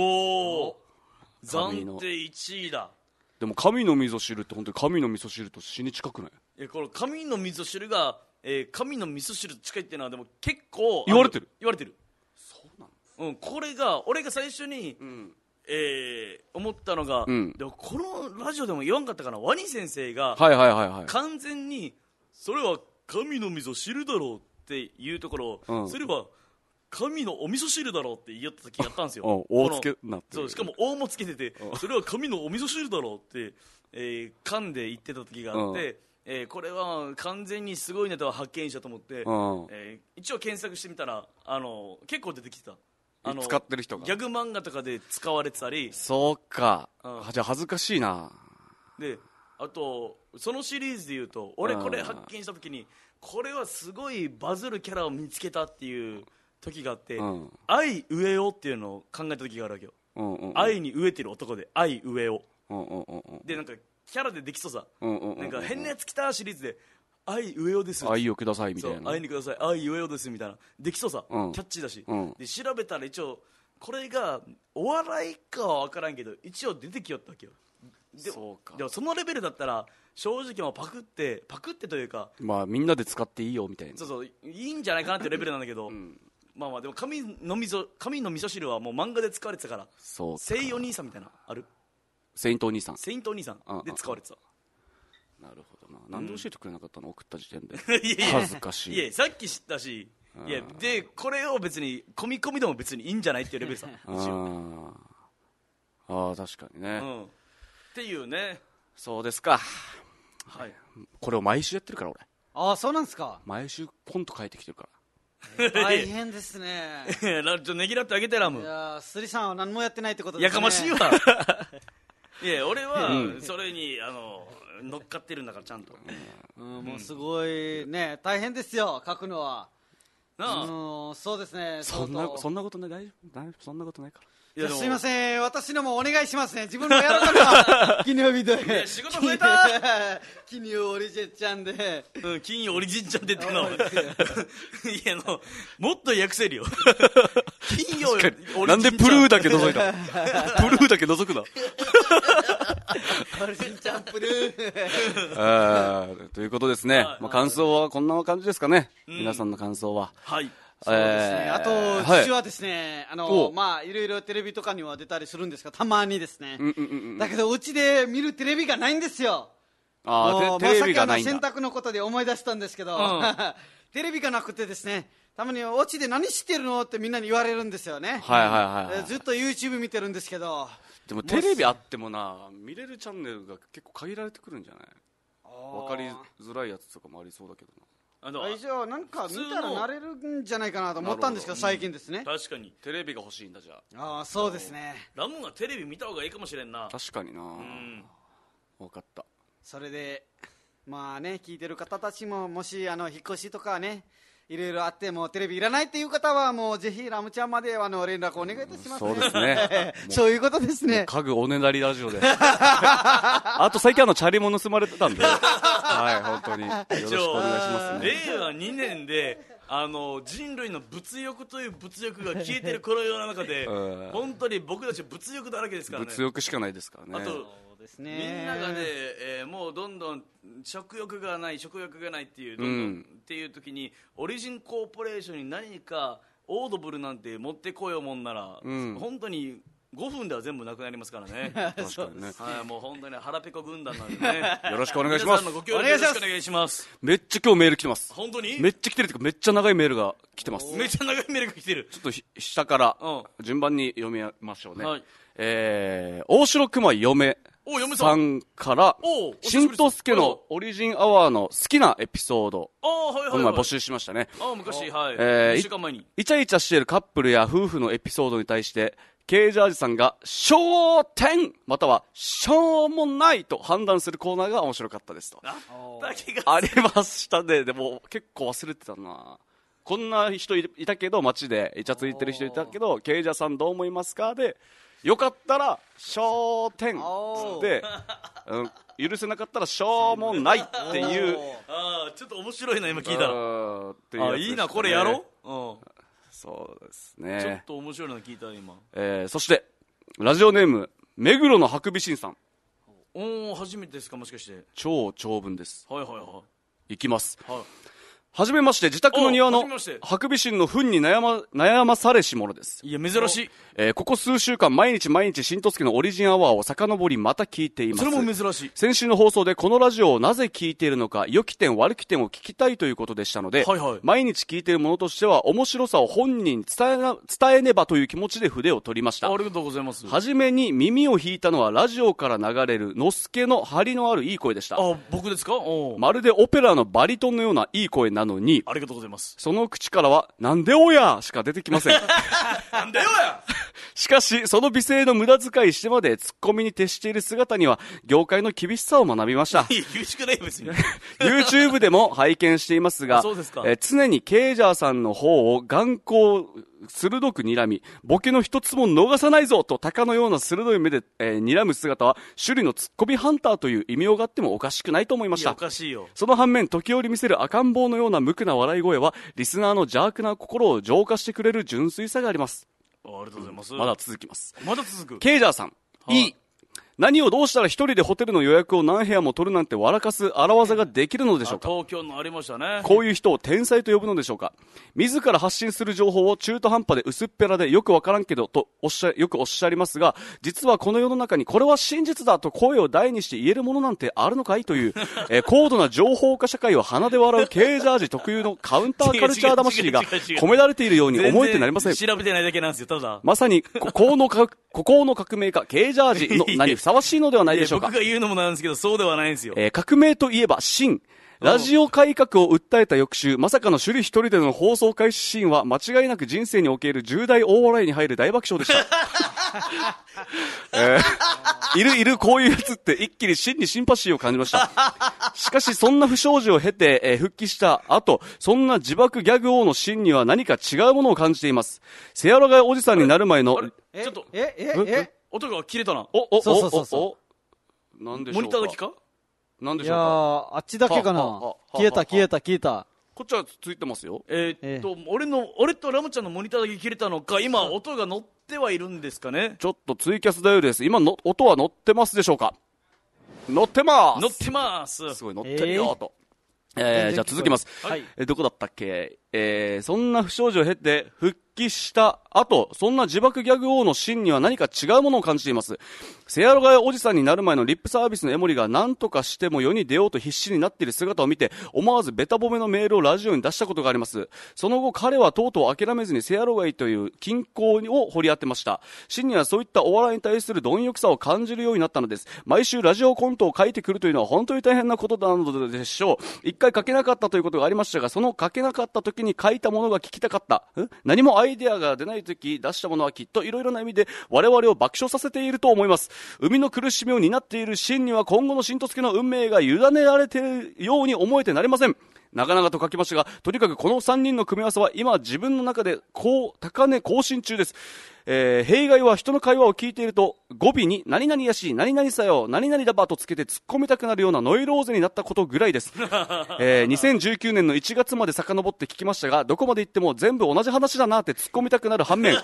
暫定1位だ。 でも神の味噌汁って本当に神の味噌汁と死に近くない？ いや、この神の味噌汁が、神の味噌汁と近いっていうのはでも結構言われてる。 そうなの？これが俺が最初に、思ったのが、でもこのラジオでも言わんかったかな、ワニ先生が、完全にそれは神の味噌汁だろうっていうところを、それは神のお味噌汁だろうって言った時やったんですよ。 大つけなってる。 そう、しかも大もつけてて、それは神のお味噌汁だろうって、噛んで言ってた時があって、これは完全にすごいネタを発見したと思って、一応検索してみたら結構出てきてた。 使ってる人がギャグ漫画とかで使われてたり。 そうか、じゃあ恥ずかしいな。 で、あとそのシリーズでいうと、俺これ発見した時に、これはすごいバズるキャラを見つけたっていう時があって、愛飢えよっていうのを考えた時があるわけよ。愛に飢えてる男で愛飢えよ。で、なんかキャラでできそうさ、なんか変なやつ来たシリーズで愛飢えよです愛をくださいみたいな、 愛にください愛飢えよですみたいなできそうさ、キャッチーだし、で調べたら一応これがお笑いかは分からんけど一応出てきよったわけよ。でもそのレベルだったら正直もうパクってというか、 まあみんなで使っていいよみたいな、 そういいんじゃないかなっていうレベルなんだけど、まあでも神の味噌汁はもう漫画で使われてたから、聖お兄さんみたいなある、 セイントお兄さんで使われてた。 なるほどな。なんで教えてくれなかったの、送った時点で。恥ずかしい。 いや、さっき知ったし、いや、でこれを別に込み込みでも別にいいんじゃないっていうレベルさ。 確かにね、 っていうね。 そうですか。 はい。 これを毎週やってるから俺。 そうなんですか。 毎週コント書いてきてるから。 大変ですね。 ねぎらってあげて、ラム。 いや、スリさんは何もやってないってことですね。 やかましいわ。いや、俺はそれに乗っかってるんだからちゃんと。 もうすごいね、大変ですよ、書くのは。そうですね。 そんなことない、大丈夫、そんなことないから。 すいません、私のもお願いしますね。自分もやろうかな。金曜日で。 仕事増えた。 金曜オリジンちゃんで。 金曜オリジンちゃんでっての。いや、もっと訳せるよ。金曜オリジンちゃん。 なんでプルーだけ覗いた。プルーだけ覗くな。 オリジンちゃんプルー。 ということですね。感想はこんな感じですかね。皆さんの感想は。 はい。 そうですね。あと、父はですね、まあ、いろいろテレビとかには出たりするんですが、たまにですね。だけど、うちで見るテレビがないんですよ。 テレビがないんだ。 洗濯のことで思い出したんですけど、テレビがなくてですね、たまにお家で何してるのってみんなに言われるんですよね。ずっと YouTube 見てるんですけど。 でもテレビあってもな、見れるチャンネルが結構限られてくるんじゃない？分かりづらいやつとかもありそうだけどな。 以上なんか見たら慣れるんじゃないかなと思ったんですけど、最近ですね。 確かにテレビが欲しいんだ。じゃあ。そうですね。 ラムがテレビ見た方がいいかもしれんな。 確かにな。分かった。 それでまあね、聞いてる方たちももし引っ越しとかね、いろいろあってもテレビいらないっていう方はもうぜひラムちゃんまで連絡お願いいたします。 そうですね。 そういうことですね。 家具おねだりラジオで。あと最近チャリも盗まれてたんで、はい本当によろしくお願いしますね。 令和2年で人類の物欲という物欲が消えてるこの世の中で、本当に僕たち物欲だらけですからね。 物欲しかないですからね。 あとみんながね、もうどんどん食欲がないっていうっていう時にオリジンコーポレーションに何かオードブルなんて持ってこようもんなら、本当に5分では全部なくなりますからね。 確かにね。 はい、もう本当に腹ペコ軍団なんでね。 よろしくお願いします。 皆さんのご協力よろしくお願いします。 めっちゃ今日メール来てます。 本当にめっちゃ来てるっていうか、めっちゃ長いメールが来てます。 めっちゃ長いメールが来てる。 ちょっと下から順番に読みましょうね。はい。大城熊嫁さんから、しんとすけのオリジンアワーの好きなエピソード、この前募集しましたね。 昔、はい。1週間前に。 イチャイチャしているカップルや夫婦のエピソードに対して、ケージャージさんが、焦点または、しょうもないと判断するコーナーが面白かったですと。ありましたね。でも、結構忘れてたな。こんな人いたけど、街でイチャついてる人いたけど、ケージャーさんどう思いますかで、よかったら、焦点つって、許せなかったら、しょうもないっていう。 ちょっと面白いな、今聞いたら。いいな、これやろう。 そうですね。 ちょっと面白いの聞いた今。 そしてラジオネーム目黒のハクビシンさん。 初めてですか、もしかして。 超長文です。 はいはいはい。 いきます。はじめまして、自宅の庭のハクビシンの糞に悩まされし者です。 いや、珍しい。 ここ数週間毎日しんとすけのオリジンアワーを遡りまた聞いています。 それも珍しい。 先週の放送でこのラジオをなぜ聞いているのか、良き点悪き点を聞きたいということでしたので、毎日聞いているものとしては面白さを本人に伝えねばという気持ちで筆を取りました。 ありがとうございます。 はじめに耳を引いたのはラジオから流れるのすけの張りのあるいい声でした。 僕ですか？ まるでオペラのバリトンのようないい声なのに、 ありがとうございます。 その口からは、なんでおやしか出てきません。 なんでおやしかし、その美声の無駄遣いしてまでツッコミに徹している姿には、業界の厳しさを学びました。 厳しくない別に。 YouTube でも拝見していますが、常にケイジャーさんの方を眼光鋭く睨み、ボケの一つも逃さないぞと鷹のような鋭い目で、睨む姿は、種類のツッコミハンターという異名があってもおかしくないと思いました。 おかしいよ。 その反面、時折見せる赤ん坊のような無垢な笑い声は、リスナーの邪悪な心を浄化してくれる純粋さがあります。 ありがとうございます。 まだ続きます。 まだ続く。 ケイジャーさん、いい。何をどうしたら一人でホテルの予約を何部屋も取るなんて笑かす荒技ができるのでしょうか。 東京のありましたね。 こういう人を天才と呼ぶのでしょうか。自ら発信する情報を中途半端で薄っぺらでよくわからんけどとよくおっしゃりますが、実はこの世の中にこれは真実だと声を大にして言えるものなんてあるのかいという、高度な情報化社会を鼻で笑うケージャージ特有のカウンターカルチャー魂が込められているように思えてなりません。 調べてないだけなんですよ、ただ。 まさに孤高の革命家ケージャージの名にふさわしいのではないでしょうか。 僕が言うのもなんですけど、そうではないんですよ。 革命といえば真。ラジオ改革を訴えた翌週、まさかの首里一人での放送開始シーンは間違いなく人生における重大大笑いに入る大爆笑でした。いるこういうやつって一気に真にシンパシーを感じました。しかしそんな不祥事を経て、復帰した後、そんな自爆ギャグ王の真には何か違うものを感じています。せやろがいおじさんになる前の、 ちょっと、音が切れたな。 なんでしょうか。 モニターだけか？ なんでしょうか。 あっちだけかな。消えた。 こっちはついてますよ。 俺とラムちゃんのモニターだけ切れたのか、今音が乗ってはいるんですかね。 ちょっとツイキャスだよです。今の音は乗ってますでしょうか。乗ってます。すごい乗ってるよと。じゃあ続きます。どこだったっけ。そんな不祥事を経て復帰した後、そんな自爆ギャグ王の真には何か違うものを感じています。せやろがいおじさんになる前のリップサービスのエモリが何とかしても世に出ようと必死になっている姿を見て、思わずベタ褒めのメールをラジオに出したことがあります。その後彼はとうとう諦めずにせやろがいという均衡を掘り当てました。真にはそういったお笑いに対する貪欲さを感じるようになったのです。毎週ラジオコントを書いてくるというのは本当に大変なことなのでしょう。一回書けなかったということがありましたが、その書けなかった時に書いたものが聞きたかった。何もアイデアが出ない時出したものはきっといろいろな意味で我々を爆笑させていると思います。生みの苦しみを担っている真には今後の新とつけの運命が委ねられているように思えてなりません。長々と書きましたが、とにかくこの3人の組み合わせは今自分の中で高値更新中です。弊害は人の会話を聞いていると語尾に何々やし、何々さよ、何々だばとつけて突っ込みたくなるようなノイローゼになったことぐらいです。2019年の1月まで遡って聞きましたが、どこまで行っても全部同じ話だなって突っ込みたくなる反面、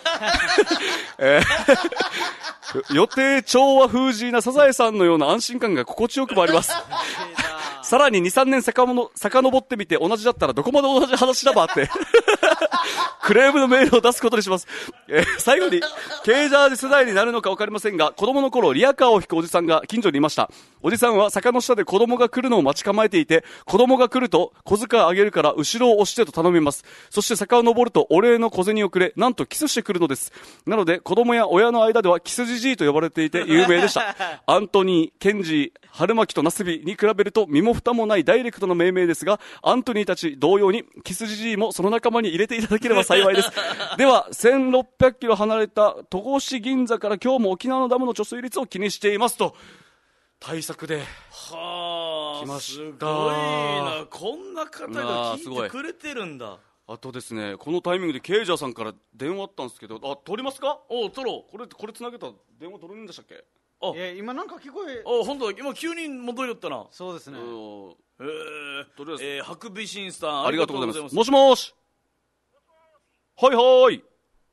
予定調和封じなサザエさんのような安心感が心地よくもあります。さらに 2,3 年遡ってみて同じだったらどこまで同じ話だばってクレームのメールを出すことにします。最後に、ケイジャージ世代になるのか分かりませんが、子供の頃、リアカーを引くおじさんが近所にいました。おじさんは坂の下で子供が来るのを待ち構えていて、子供が来ると小遣いあげるから後ろを押してと頼みます。そして坂を登るとお礼の小銭をくれ、なんとキスしてくるのです。なので、子供や親の間ではキスジジイと呼ばれていて有名でした。アントニー、ケンジー、春巻とナスビに比べると身も蓋もないダイレクトな命名ですが、アントニーたち同様にキスジジイもその仲間に入れていただければ幸いです。では、1600キロ離れた戸越銀座から今日も沖縄のダムの貯水率を気にしていますと、対策ではあ、 来ました。 すごいな、こんな方が聞いてくれてるんだ。 あとですね、このタイミングでケイジャーさんから電話あったんですけど、取りますか？ おう、取ろう。これつなげたら電話取るんでしたっけ？ 今なんか聞こえ。 本当だ、今急に戻りよったな。 そうですね。 とりあえず、 ハクビシンさん、 ありがとうございます。もしもし。はいはい。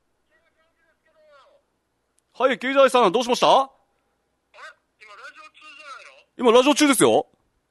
はい、ケイジャーさん、どうしました？今ラジオ中ですよ。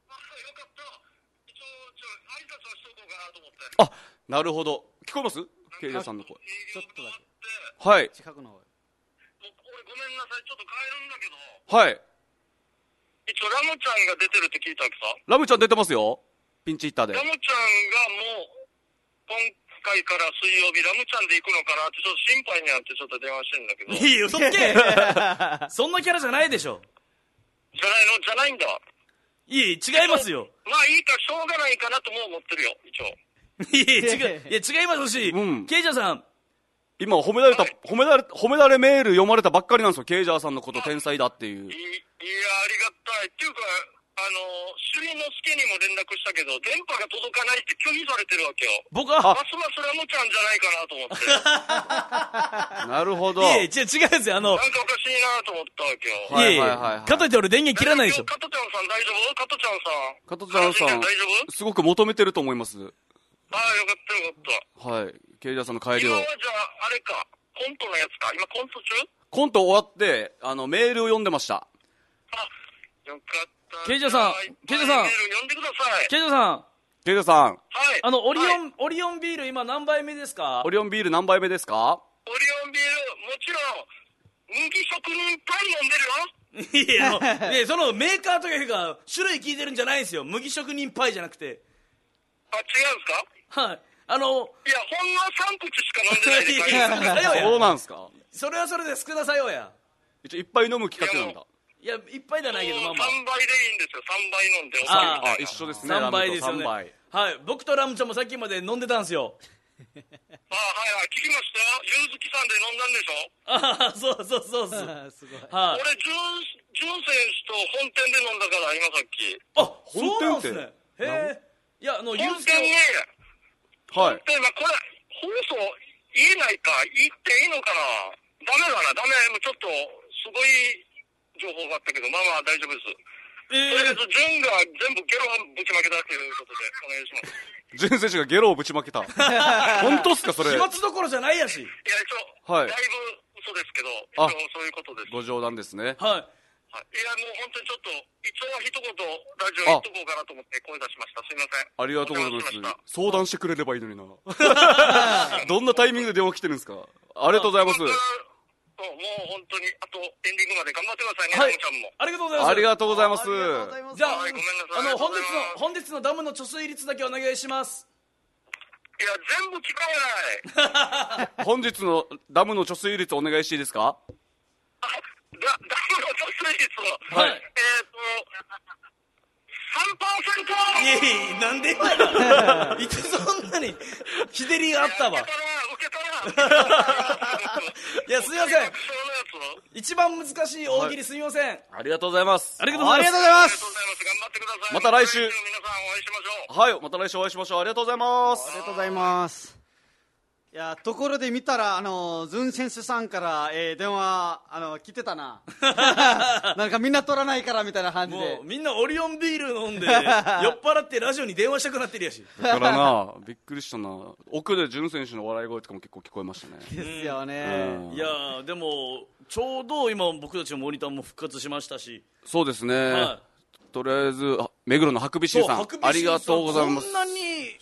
あ、なるほど。聞こえます？ケイジャーさんの声。 ちょっとだけ。 はい。 近くの方。 俺ごめんなさい、ちょっと帰るんだけど。 はい。 一応ラムちゃんが出てるって聞いたわけさ。 ラムちゃん出てますよ。ピンチヒッターで。 ラムちゃんがもう、今回から水曜日、ラムちゃんで行くのかなってちょっと心配になってちょっと電話してるんだけど。 いいよ、嘘つけそんなキャラじゃないでしょ。 じゃないんだ。 いい、違いますよ。 まあいいか、しょうがないかなとも思ってるよ、一応。 違いますし、ケイジャーさん。 今褒められメール読まれたばっかりなんですよ。ケイジャーさんのこと天才だっていう。 いや、ありがたい。っていうか、首里之助にも連絡したけど、電波が届かないって拒否されてるわけよ。 僕はますますラムちゃんじゃないかなと思って。 なるほど。 違うんですよ。 なんかおかしいなと思ったわけよ。 かといって俺電源切らないでしょ。 加トちゃんさん大丈夫？加トちゃんさん。 加トちゃんさん、大丈夫？すごく求めてると思います。 ああ、よかったよかった。 はい。ケイジャーさんの帰りを。 今はじゃあ、あれか、コントのやつか。今コント中？ コント終わって、メールを読んでました。 あ、よかった。 ケイジャーさん、 メール読んでください。 ケイジャーさん。 ケイジャーさん。 はい。 オリオンビール今何杯目ですか？ オリオンビール何杯目ですか？ オリオンビール、もちろん、麦職人パイ飲んでるよ。 いや、そのメーカーというか、種類聞いてるんじゃないんですよ。麦職人パイじゃなくて。 あ、違うんですか？ はい。 いや、ほんの3口しか飲んでないで帰る。 そうなんですか？ それはそれで少なさようや。 一応いっぱい飲む企画なんだ。 いや、いっぱいじゃないけど、まあまあ。 3倍でいいんですよ。3倍飲んで。 あ、一緒ですね。 3倍ですよね。 はい。 僕とラムちゃんもさっきまで飲んでたんですよ。 はい、聞きましたよ。ゆうずきさんで飲んだんでしょ？ そうすごい。 俺、ジュン選手と本店で飲んだから、今さっき。 そうなんですね。へえ。いや、 本店ね、 はい。 本店はこれ、放送言えないか、言っていいのかな？ダメだな、ダメ。ちょっと、すごい情報があったけど、まあまあ大丈夫です。とりあえず、ジュンが全部ゲロぶちまけたということで、お願いします。 ジュン選手がゲロをぶちまけた。本当っすか、それ。 飛沫どころじゃないやし。 いや、だいぶ嘘ですけど、そういうことです。 ご冗談ですね。 はい。 いや、もう本当にちょっと、一応は一言、ラジオ言っとこうかなと思って声出しました。すいません。 ありがとうございます。相談してくれればいいのにな。どんなタイミングで電話来てるんですか？ありがとうございます。 もう本当に、あとエンディングまで頑張ってくださいね、ラムちゃんも。 ありがとうございます。 ありがとうございます。 じゃあ、 ごめんなさい。 本日のダムの貯水率だけお願いします。 いや、全部聞かない。 本日のダムの貯水率お願いしていいですか？ ダムの貯水率を。 はい。 3%！ いや、なんで今いつそんなに日照りがあったわ。 受けたな。 いや、すみません。一番難しい大喜利すみません。 ありがとうございます。 ありがとうございます。 頑張ってください。 また来週。 皆さんお会いしましょう。 はい、また来週お会いしましょう。ありがとうございます。 ありがとうございます。いや、ところで見たら、ズン選手さんから、電話、来てたな。なんかみんな取らないからみたいな感じで。 もう、みんなオリオンビール飲んで、酔っ払ってラジオに電話したくなってるやし。 だからな、びっくりしたな。奥でジュン選手の笑い声とかも結構聞こえましたね。 ですよね。 いや、でも、ちょうど今僕たちのモニターも復活しましたし。 そうですね。とりあえず、目黒のハクビシンさん、ありがとうございます。 こんなに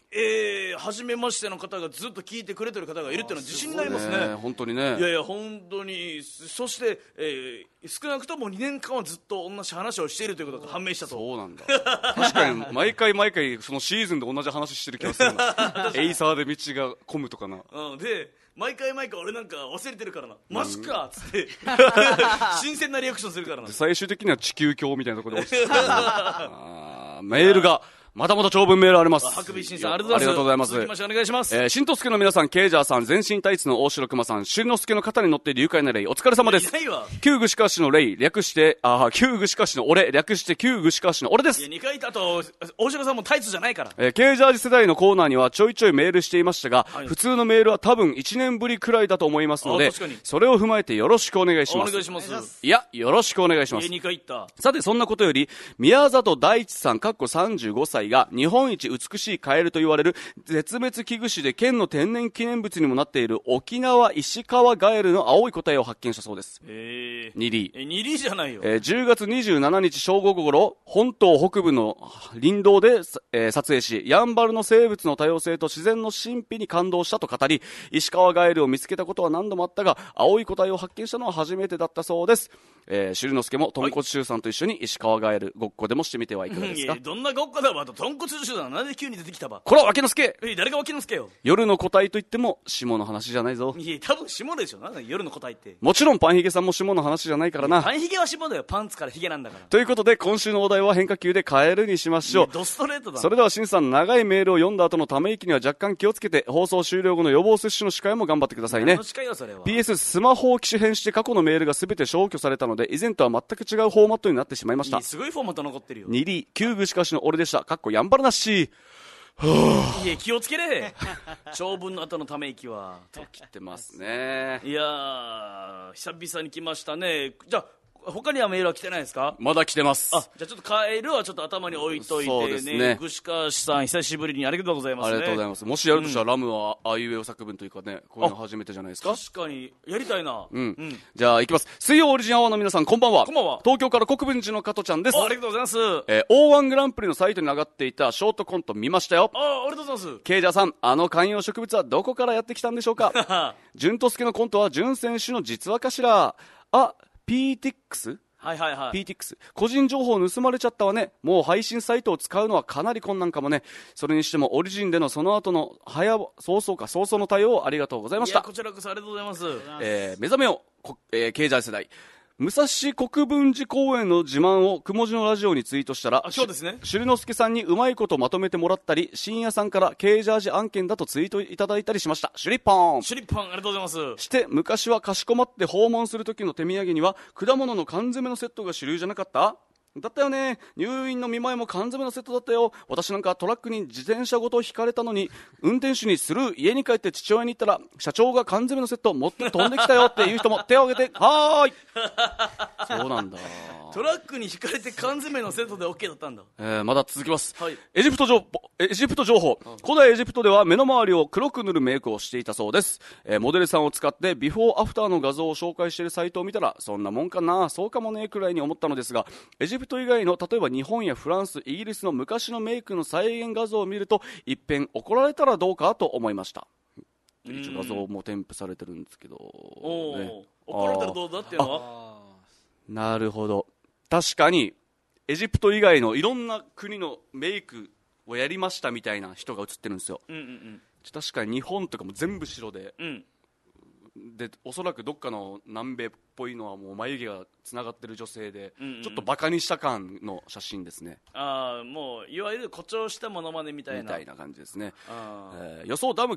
初めましての方がずっと聞いてくれてる方がいるっていうのは自信になりますね。 本当にね。 いやいや本当に。そして、少なくとも2年間はずっと同じ話をしているということが判明したと。 そうなんだ。確かに毎回そのシーズンで同じ話してる気がするな。エイサーで道が混むとかな。 で毎回俺なんか忘れてるからな。マジかっつって新鮮なリアクションするからな。 最終的には地球鏡みたいなところで落ちてメールがまだまだ長文メールあります。 ハクビシンさんありがとうございます。続きましてお願いします。 新とすけの皆さん、ケイジャーさん、全身タイツの大城熊さん、しゅりのすけの肩に乗っている愉快なレイ、お疲れ様です。旧具志川市のレイ、略して、旧具志川市の俺、略して旧具志川市の俺です。 いや、2回言ったと、大城さんもタイツじゃないから。 ケイジャージ世代のコーナーにはちょいちょいメールしていましたが、普通のメールは多分1年ぶりくらいだと思いますので、それを踏まえてよろしくお願いします。 お願いします。 いや、よろしくお願いします。 2回言った。 さて、そんなことより、宮里大地さん、35歳が、日本一美しいカエルと言われる絶滅危惧種で県の天然記念物にもなっている沖縄石川ガエルの青い個体を発見したそうです。 ニリじゃないよ。 10月27日正午頃、本島北部の林道で、撮影し、やんばるの生物の多様性と自然の神秘に感動したと語り、石川ガエルを見つけたことは何度もあったが、青い個体を発見したのは初めてだったそうです。しゅりのすけも豚骨臭さんと一緒に石川ガエルごっこでもしてみてはいかがですか。 どんなごっこだわと、豚骨臭さんなんで急に出てきたば。 こら、脇之助。 誰が脇之助よ。 夜の個体といっても下の話じゃないぞ。 いや、多分下でしょ。なんだ夜の個体って。 もちろんパンヒゲさんも下の話じゃないからな。 パンヒゲは下だよ。パンツからヒゲなんだから。 ということで今週のお題は変化球でカエルにしましょう。 ドストレートだ。 それではしんさん、長いメールを読んだ後のため息には若干気をつけて、放送終了後の予防接種の司会も頑張ってくださいね。PS スマホを機種変して過去のメールが全て消去されたので、以前とは全く違うフォーマットになってしまいました。 すごいフォーマット残ってるよ。 2リ旧具しかしの俺でした。やんばるなし。 いや、気をつけれ。長文の後のため息はときてますね。 いやー、久々に来ましたね。じゃあ他にはメールは来てないですか？ まだ来てます。 じゃあちょっとカエルはちょっと頭に置いといてね。ぐしかしさん久しぶりにありがとうございますね。 ありがとうございます。もしやるとしたら、ラムはあいうえお作文というかね、こういうの初めてじゃないですか。 確かにやりたいな。 じゃあ行きます。水曜オリジンアワーの皆さんこんばんは。 こんばんは。 東京から国分寺の加トちゃんです。 ありがとうございます。 O1 グランプリのサイトに上がっていたショートコント見ましたよ。 ありがとうございます。 ケイジャーさん、あの観葉植物はどこからやってきたんでしょうか？ジュントスケのコントはジュン選手の実話かしら。PTX？PTX 個人情報盗まれちゃったわね。もう配信サイトを使うのはかなり困難かもね。それにしてもオリジンでのその後の早々の対応ありがとうございました。 いや、こちらこそありがとうございます。 目覚めよ経済世代。武蔵国分寺公園の自慢をくもじのラジオにツイートしたら、 今日ですね、 しゅりのすけさんにうまいことまとめてもらったり、深夜さんからケージャージ案件だとツイートいただいたりしました。シュリッポン。 シュリッポン、ありがとうございます。 して昔はかしこまって訪問する時の手土産には果物の缶詰のセットが主流じゃなかった？だったよね。入院の見舞いも缶詰のセットだったよ。私なんかトラックに自転車ごと引かれたのに、運転手にスルー、家に帰って父親に言ったら、社長が缶詰のセット持って飛んできたよっていう人も手を挙げて、はーい。そうなんだ。 トラックに引かれて缶詰のセットで OK だったんだ。 まだ続きます。エジプト情報。古代エジプトでは目の周りを黒く塗るメイクをしていたそうです。モデルさんを使ってビフォーアフターの画像を紹介しているサイトを見たら、そんなもんかな、そうかもねくらいに思ったのですが、エジプト以外の例えば日本やフランス、イギリスの昔のメイクの再現画像を見ると、一遍怒られたらどうかと思いました。一応画像も添付されてるんですけど、 怒られたらどうだっていうのは。 なるほど。確かにエジプト以外のいろんな国のメイクをやりましたみたいな人が写ってるんですよ。確かに日本とかも全部白で、でおそらくどっかの南米っぽいのはもう眉毛がつながってる女性で、ちょっとバカにした感の写真ですね。 もういわゆる誇張したモノマネみたいな感じですね。予想ダム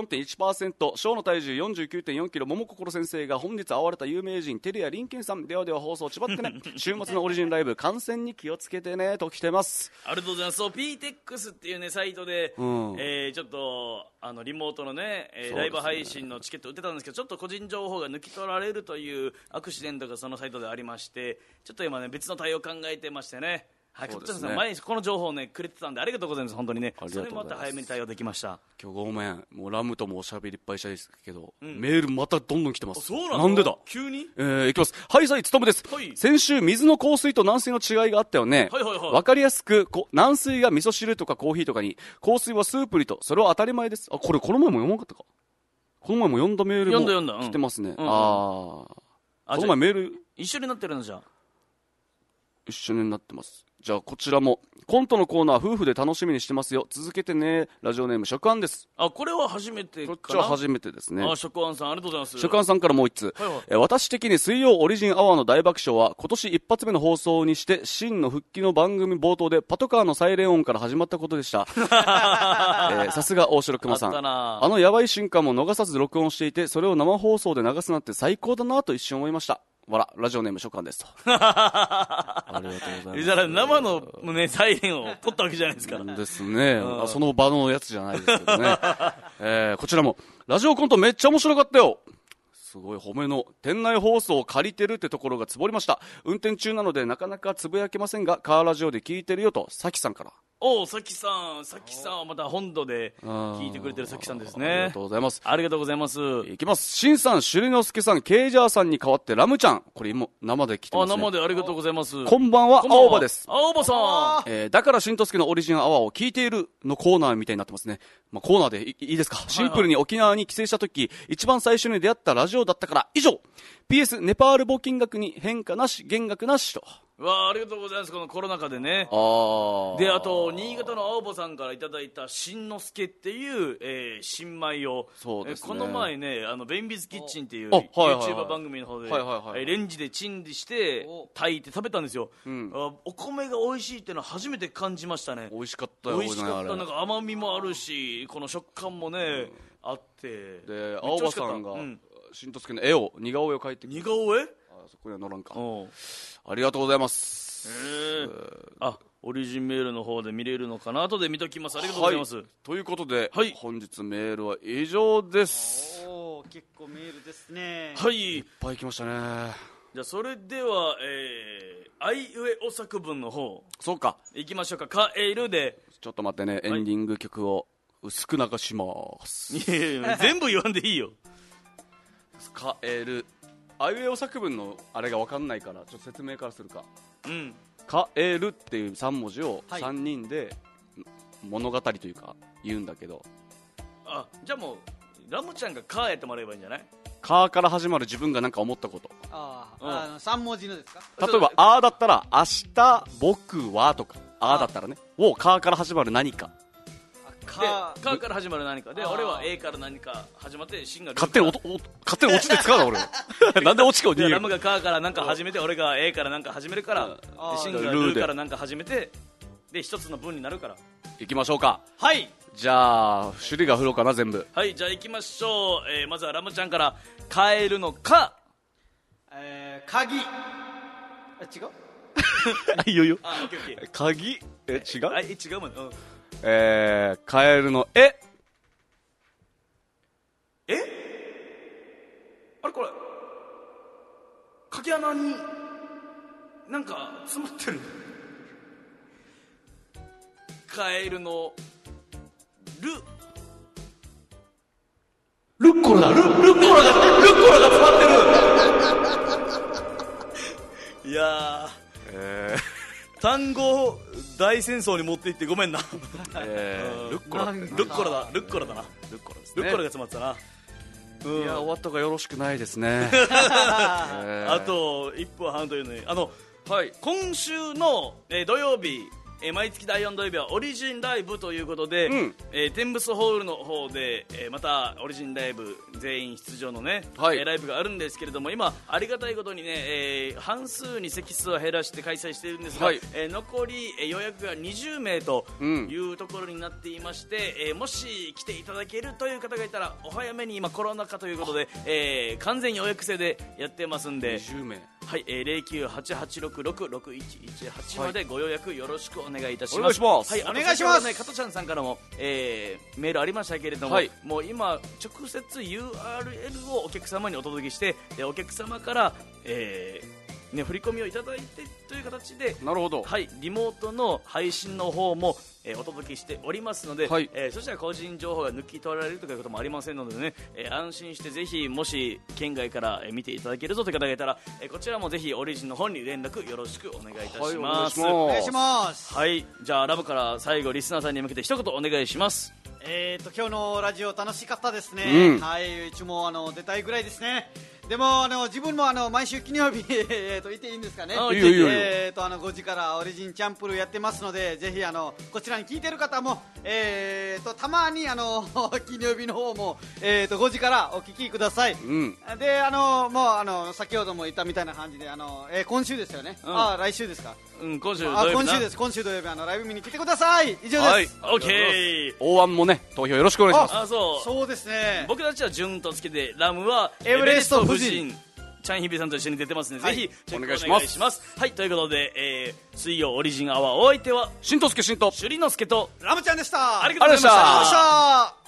94.1%、 小の体重 49.4 キロ、桃心先生が本日会われた有名人照屋林健さん。では放送ちばってね。週末のオリジンライブ観戦に気をつけてねと来てます。 ありがとうございます。PTX っていうねサイトで、ちょっとリモートのね、ライブ配信のチケット売ってたんですけど、ちょっと個人情報が抜き取られるというアクシデントがそのサイトでありまして、ちょっと今ね別の対応考えてましてね、 はい、加トちゃんさん、前にこの情報をね、くれてたんで、ありがとうございます、本当にね。それもまた早めに対応できました。 今日ごめん。もうラムともおしゃべりいっぱいしたいですけど、メールまたどんどん来てます。 そうなの？ なんでだ？ 急に？ いきます。はい、さい、つとむです。先週、水の硬水と軟水の違いがあったよね。わかりやすく、軟水が味噌汁とかコーヒーとかに、硬水はスープにと、それは当たり前です。あ、これこの前も読まなかったか？この前も読んだメールも来てますね。この前メール。 一緒になってるのじゃん。 一緒になってます。じゃあこちらもコントのコーナー夫婦で楽しみにしてますよ。続けてね。ラジオネーム食安です。 あ、これは初めてかな。 こっちは初めてですね。 あ、食安さんありがとうございます。 食安さんからもう一つ、私的に水曜オリジンアワーの大爆笑は今年一発目の放送にして真の復帰の番組冒頭でパトカーのサイレン音から始まったことでしたさすが大城熊さん。あのヤバい瞬間も逃さず録音していて、それを生放送で流すなんて最高だなと一瞬思いました。わら、ラジオネーム初感ですと。ありがとうございます。 だから生のね、サイレンを撮ったわけじゃないですから。 ですね。その場のやつじゃないですけどね。こちらも、ラジオコントめっちゃ面白かったよ。すごい褒めの。店内放送を借りてるってところがつぼりました。運転中なのでなかなかつぶやけませんが、カーラジオで聞いてるよと、さきさんから。 おう、さきさんはまた本土で聞いてくれてるさきさんですね。 ありがとうございます。 ありがとうございます。 いきます。しんさん、しゅりのすけさん、ケイジャーさんに代わってラムちゃん。これ今、生で来てますね。 生でありがとうございます。 こんばんは、青葉です。 青葉さん。だからしんとすけのオリジンアワーを聞いているのコーナーみたいになってますね。まあ、コーナーでいいですか。シンプルに沖縄に帰省した時、一番最初に出会ったラジオだったから、以上。PS、ネパール募金額に変化なし、減額なしと。 わあ、ありがとうございます。このコロナ禍でね。で、あと新潟の青葉さんからいただいたしんのすけっていう、新米を、そうですね、この前ね、ベンビズキッチンっていう YouTuber 番組の方で、レンジでチンして炊いて食べたんですよ。お米が美味しいっていうのは初めて感じましたね。 美味しかったよ。 美味しかった。なんか甘みもあるし、この食感もね、あって。 で、青葉さんがしんとすけの絵を、似顔絵を描いて。 似顔絵？ そこには乗らんか。ありがとうございます。 あ、オリジンメールの方で見れるのかな。後で見ときます。ありがとうございます。 ということで、本日メールは以上です。 結構メールですね。 はい、いっぱい来ましたね。 じゃあそれでは、あいうえお作文の方、 そうか、 いきましょうか。カエルで。 ちょっと待ってね、エンディング曲を薄く流します。 いやいや、全部言わんでいいよ。 カエル、あいうえお作文のあれが分かんないから、ちょっと説明からするか。カエルっていう3文字を3人で物語というか言うんだけど、 あ、じゃあもうラムちゃんがカーやってもらえばいいんじゃない？ カーから始まる自分が何か思ったこと。 3文字のですか？ 例えばあーだったら、明日僕はとか、あーだったらね、をカーから始まる何か。 カーから始まる何かで、俺は A から何か始まって、シンが勝手に落ちて使うな俺なんで落ちかを言う。 ラムがカーから何か始めて、俺が A から何か始めるから、でシンがルーから何か始めて、で一つの文になるから。 行きましょうか。 はい、 じゃあ首里が振ろうかな、全部。 はい、じゃあ行きましょう。まずはラムちゃんから。カエルのカ、 鍵。違ういいよいいよ。 あ、オッケーオッケー。 鍵、違う？ 違うもん。 カエルの絵。 あれこれ、鍵穴になんか詰まってる。カエルのルッコラだ。ルッコラが詰まってる。いや単語大戦争に持っていってごめんな。ルッコラだな。ルッコラですね。ルッコラが詰まってたな。 いや、終わったがよろしくないですね。 あと1分半というのに、今週の土曜日、毎月第4土曜日はオリジンライブということで、テンブスホールの方で、またオリジンライブ全員出場のね、ライブがあるんですけれども、今ありがたいことにね、半数に席数を減らして開催しているんですが、残り予約が20名というところになっていまして、もし来ていただけるという方がいたらお早めに。今コロナ禍ということで、完全予約制でやってますんで、 20名、 はい、0988666118までご予約よろしくお願いいたします。 お願いします。 はい、お願いします。加トちゃんさんからも、メールありましたけれども、もう今直接 URL をお客様にお届けして、でお客様から、 ね、振り込みをいただいてという形で、 なるほど、 はい、リモートの配信の方も、お届けしておりますので、 はい、 そしたら個人情報が抜き取られるということもありませんのでね、安心してぜひ、もし県外から見ていただけるぞという方がいたら、こちらもぜひオリジンの方に連絡よろしくお願いいたします。 お願いします。 はい、じゃあラブから最後リスナーさんに向けて一言お願いします。 今日のラジオ楽しかったですね、はい、うちも出たいぐらいですね。でも自分も毎週金曜日いていいんですかね。5時からオリジンチャンプルやってますので、ぜひこちらに聞いてる方もたまに金曜日の方も5時からお聞きください。でもう先ほども言ったみたいな感じで今週ですよね。来週ですか。 今週土曜日です。今週土曜日ライブ見に来てください。以上です。 はい、オッケー。 大安もね投票よろしくお願いします。 そうですね。 僕たちは順とつけて、ラムはエベレスト夫人チャンヒビさんと一緒に出てますので、ぜひお願いします。はい、ということで、水曜オリジンアワーお相手はしんとすけしんとしゅりのすけとラムちゃんでした。 ありがとうございました。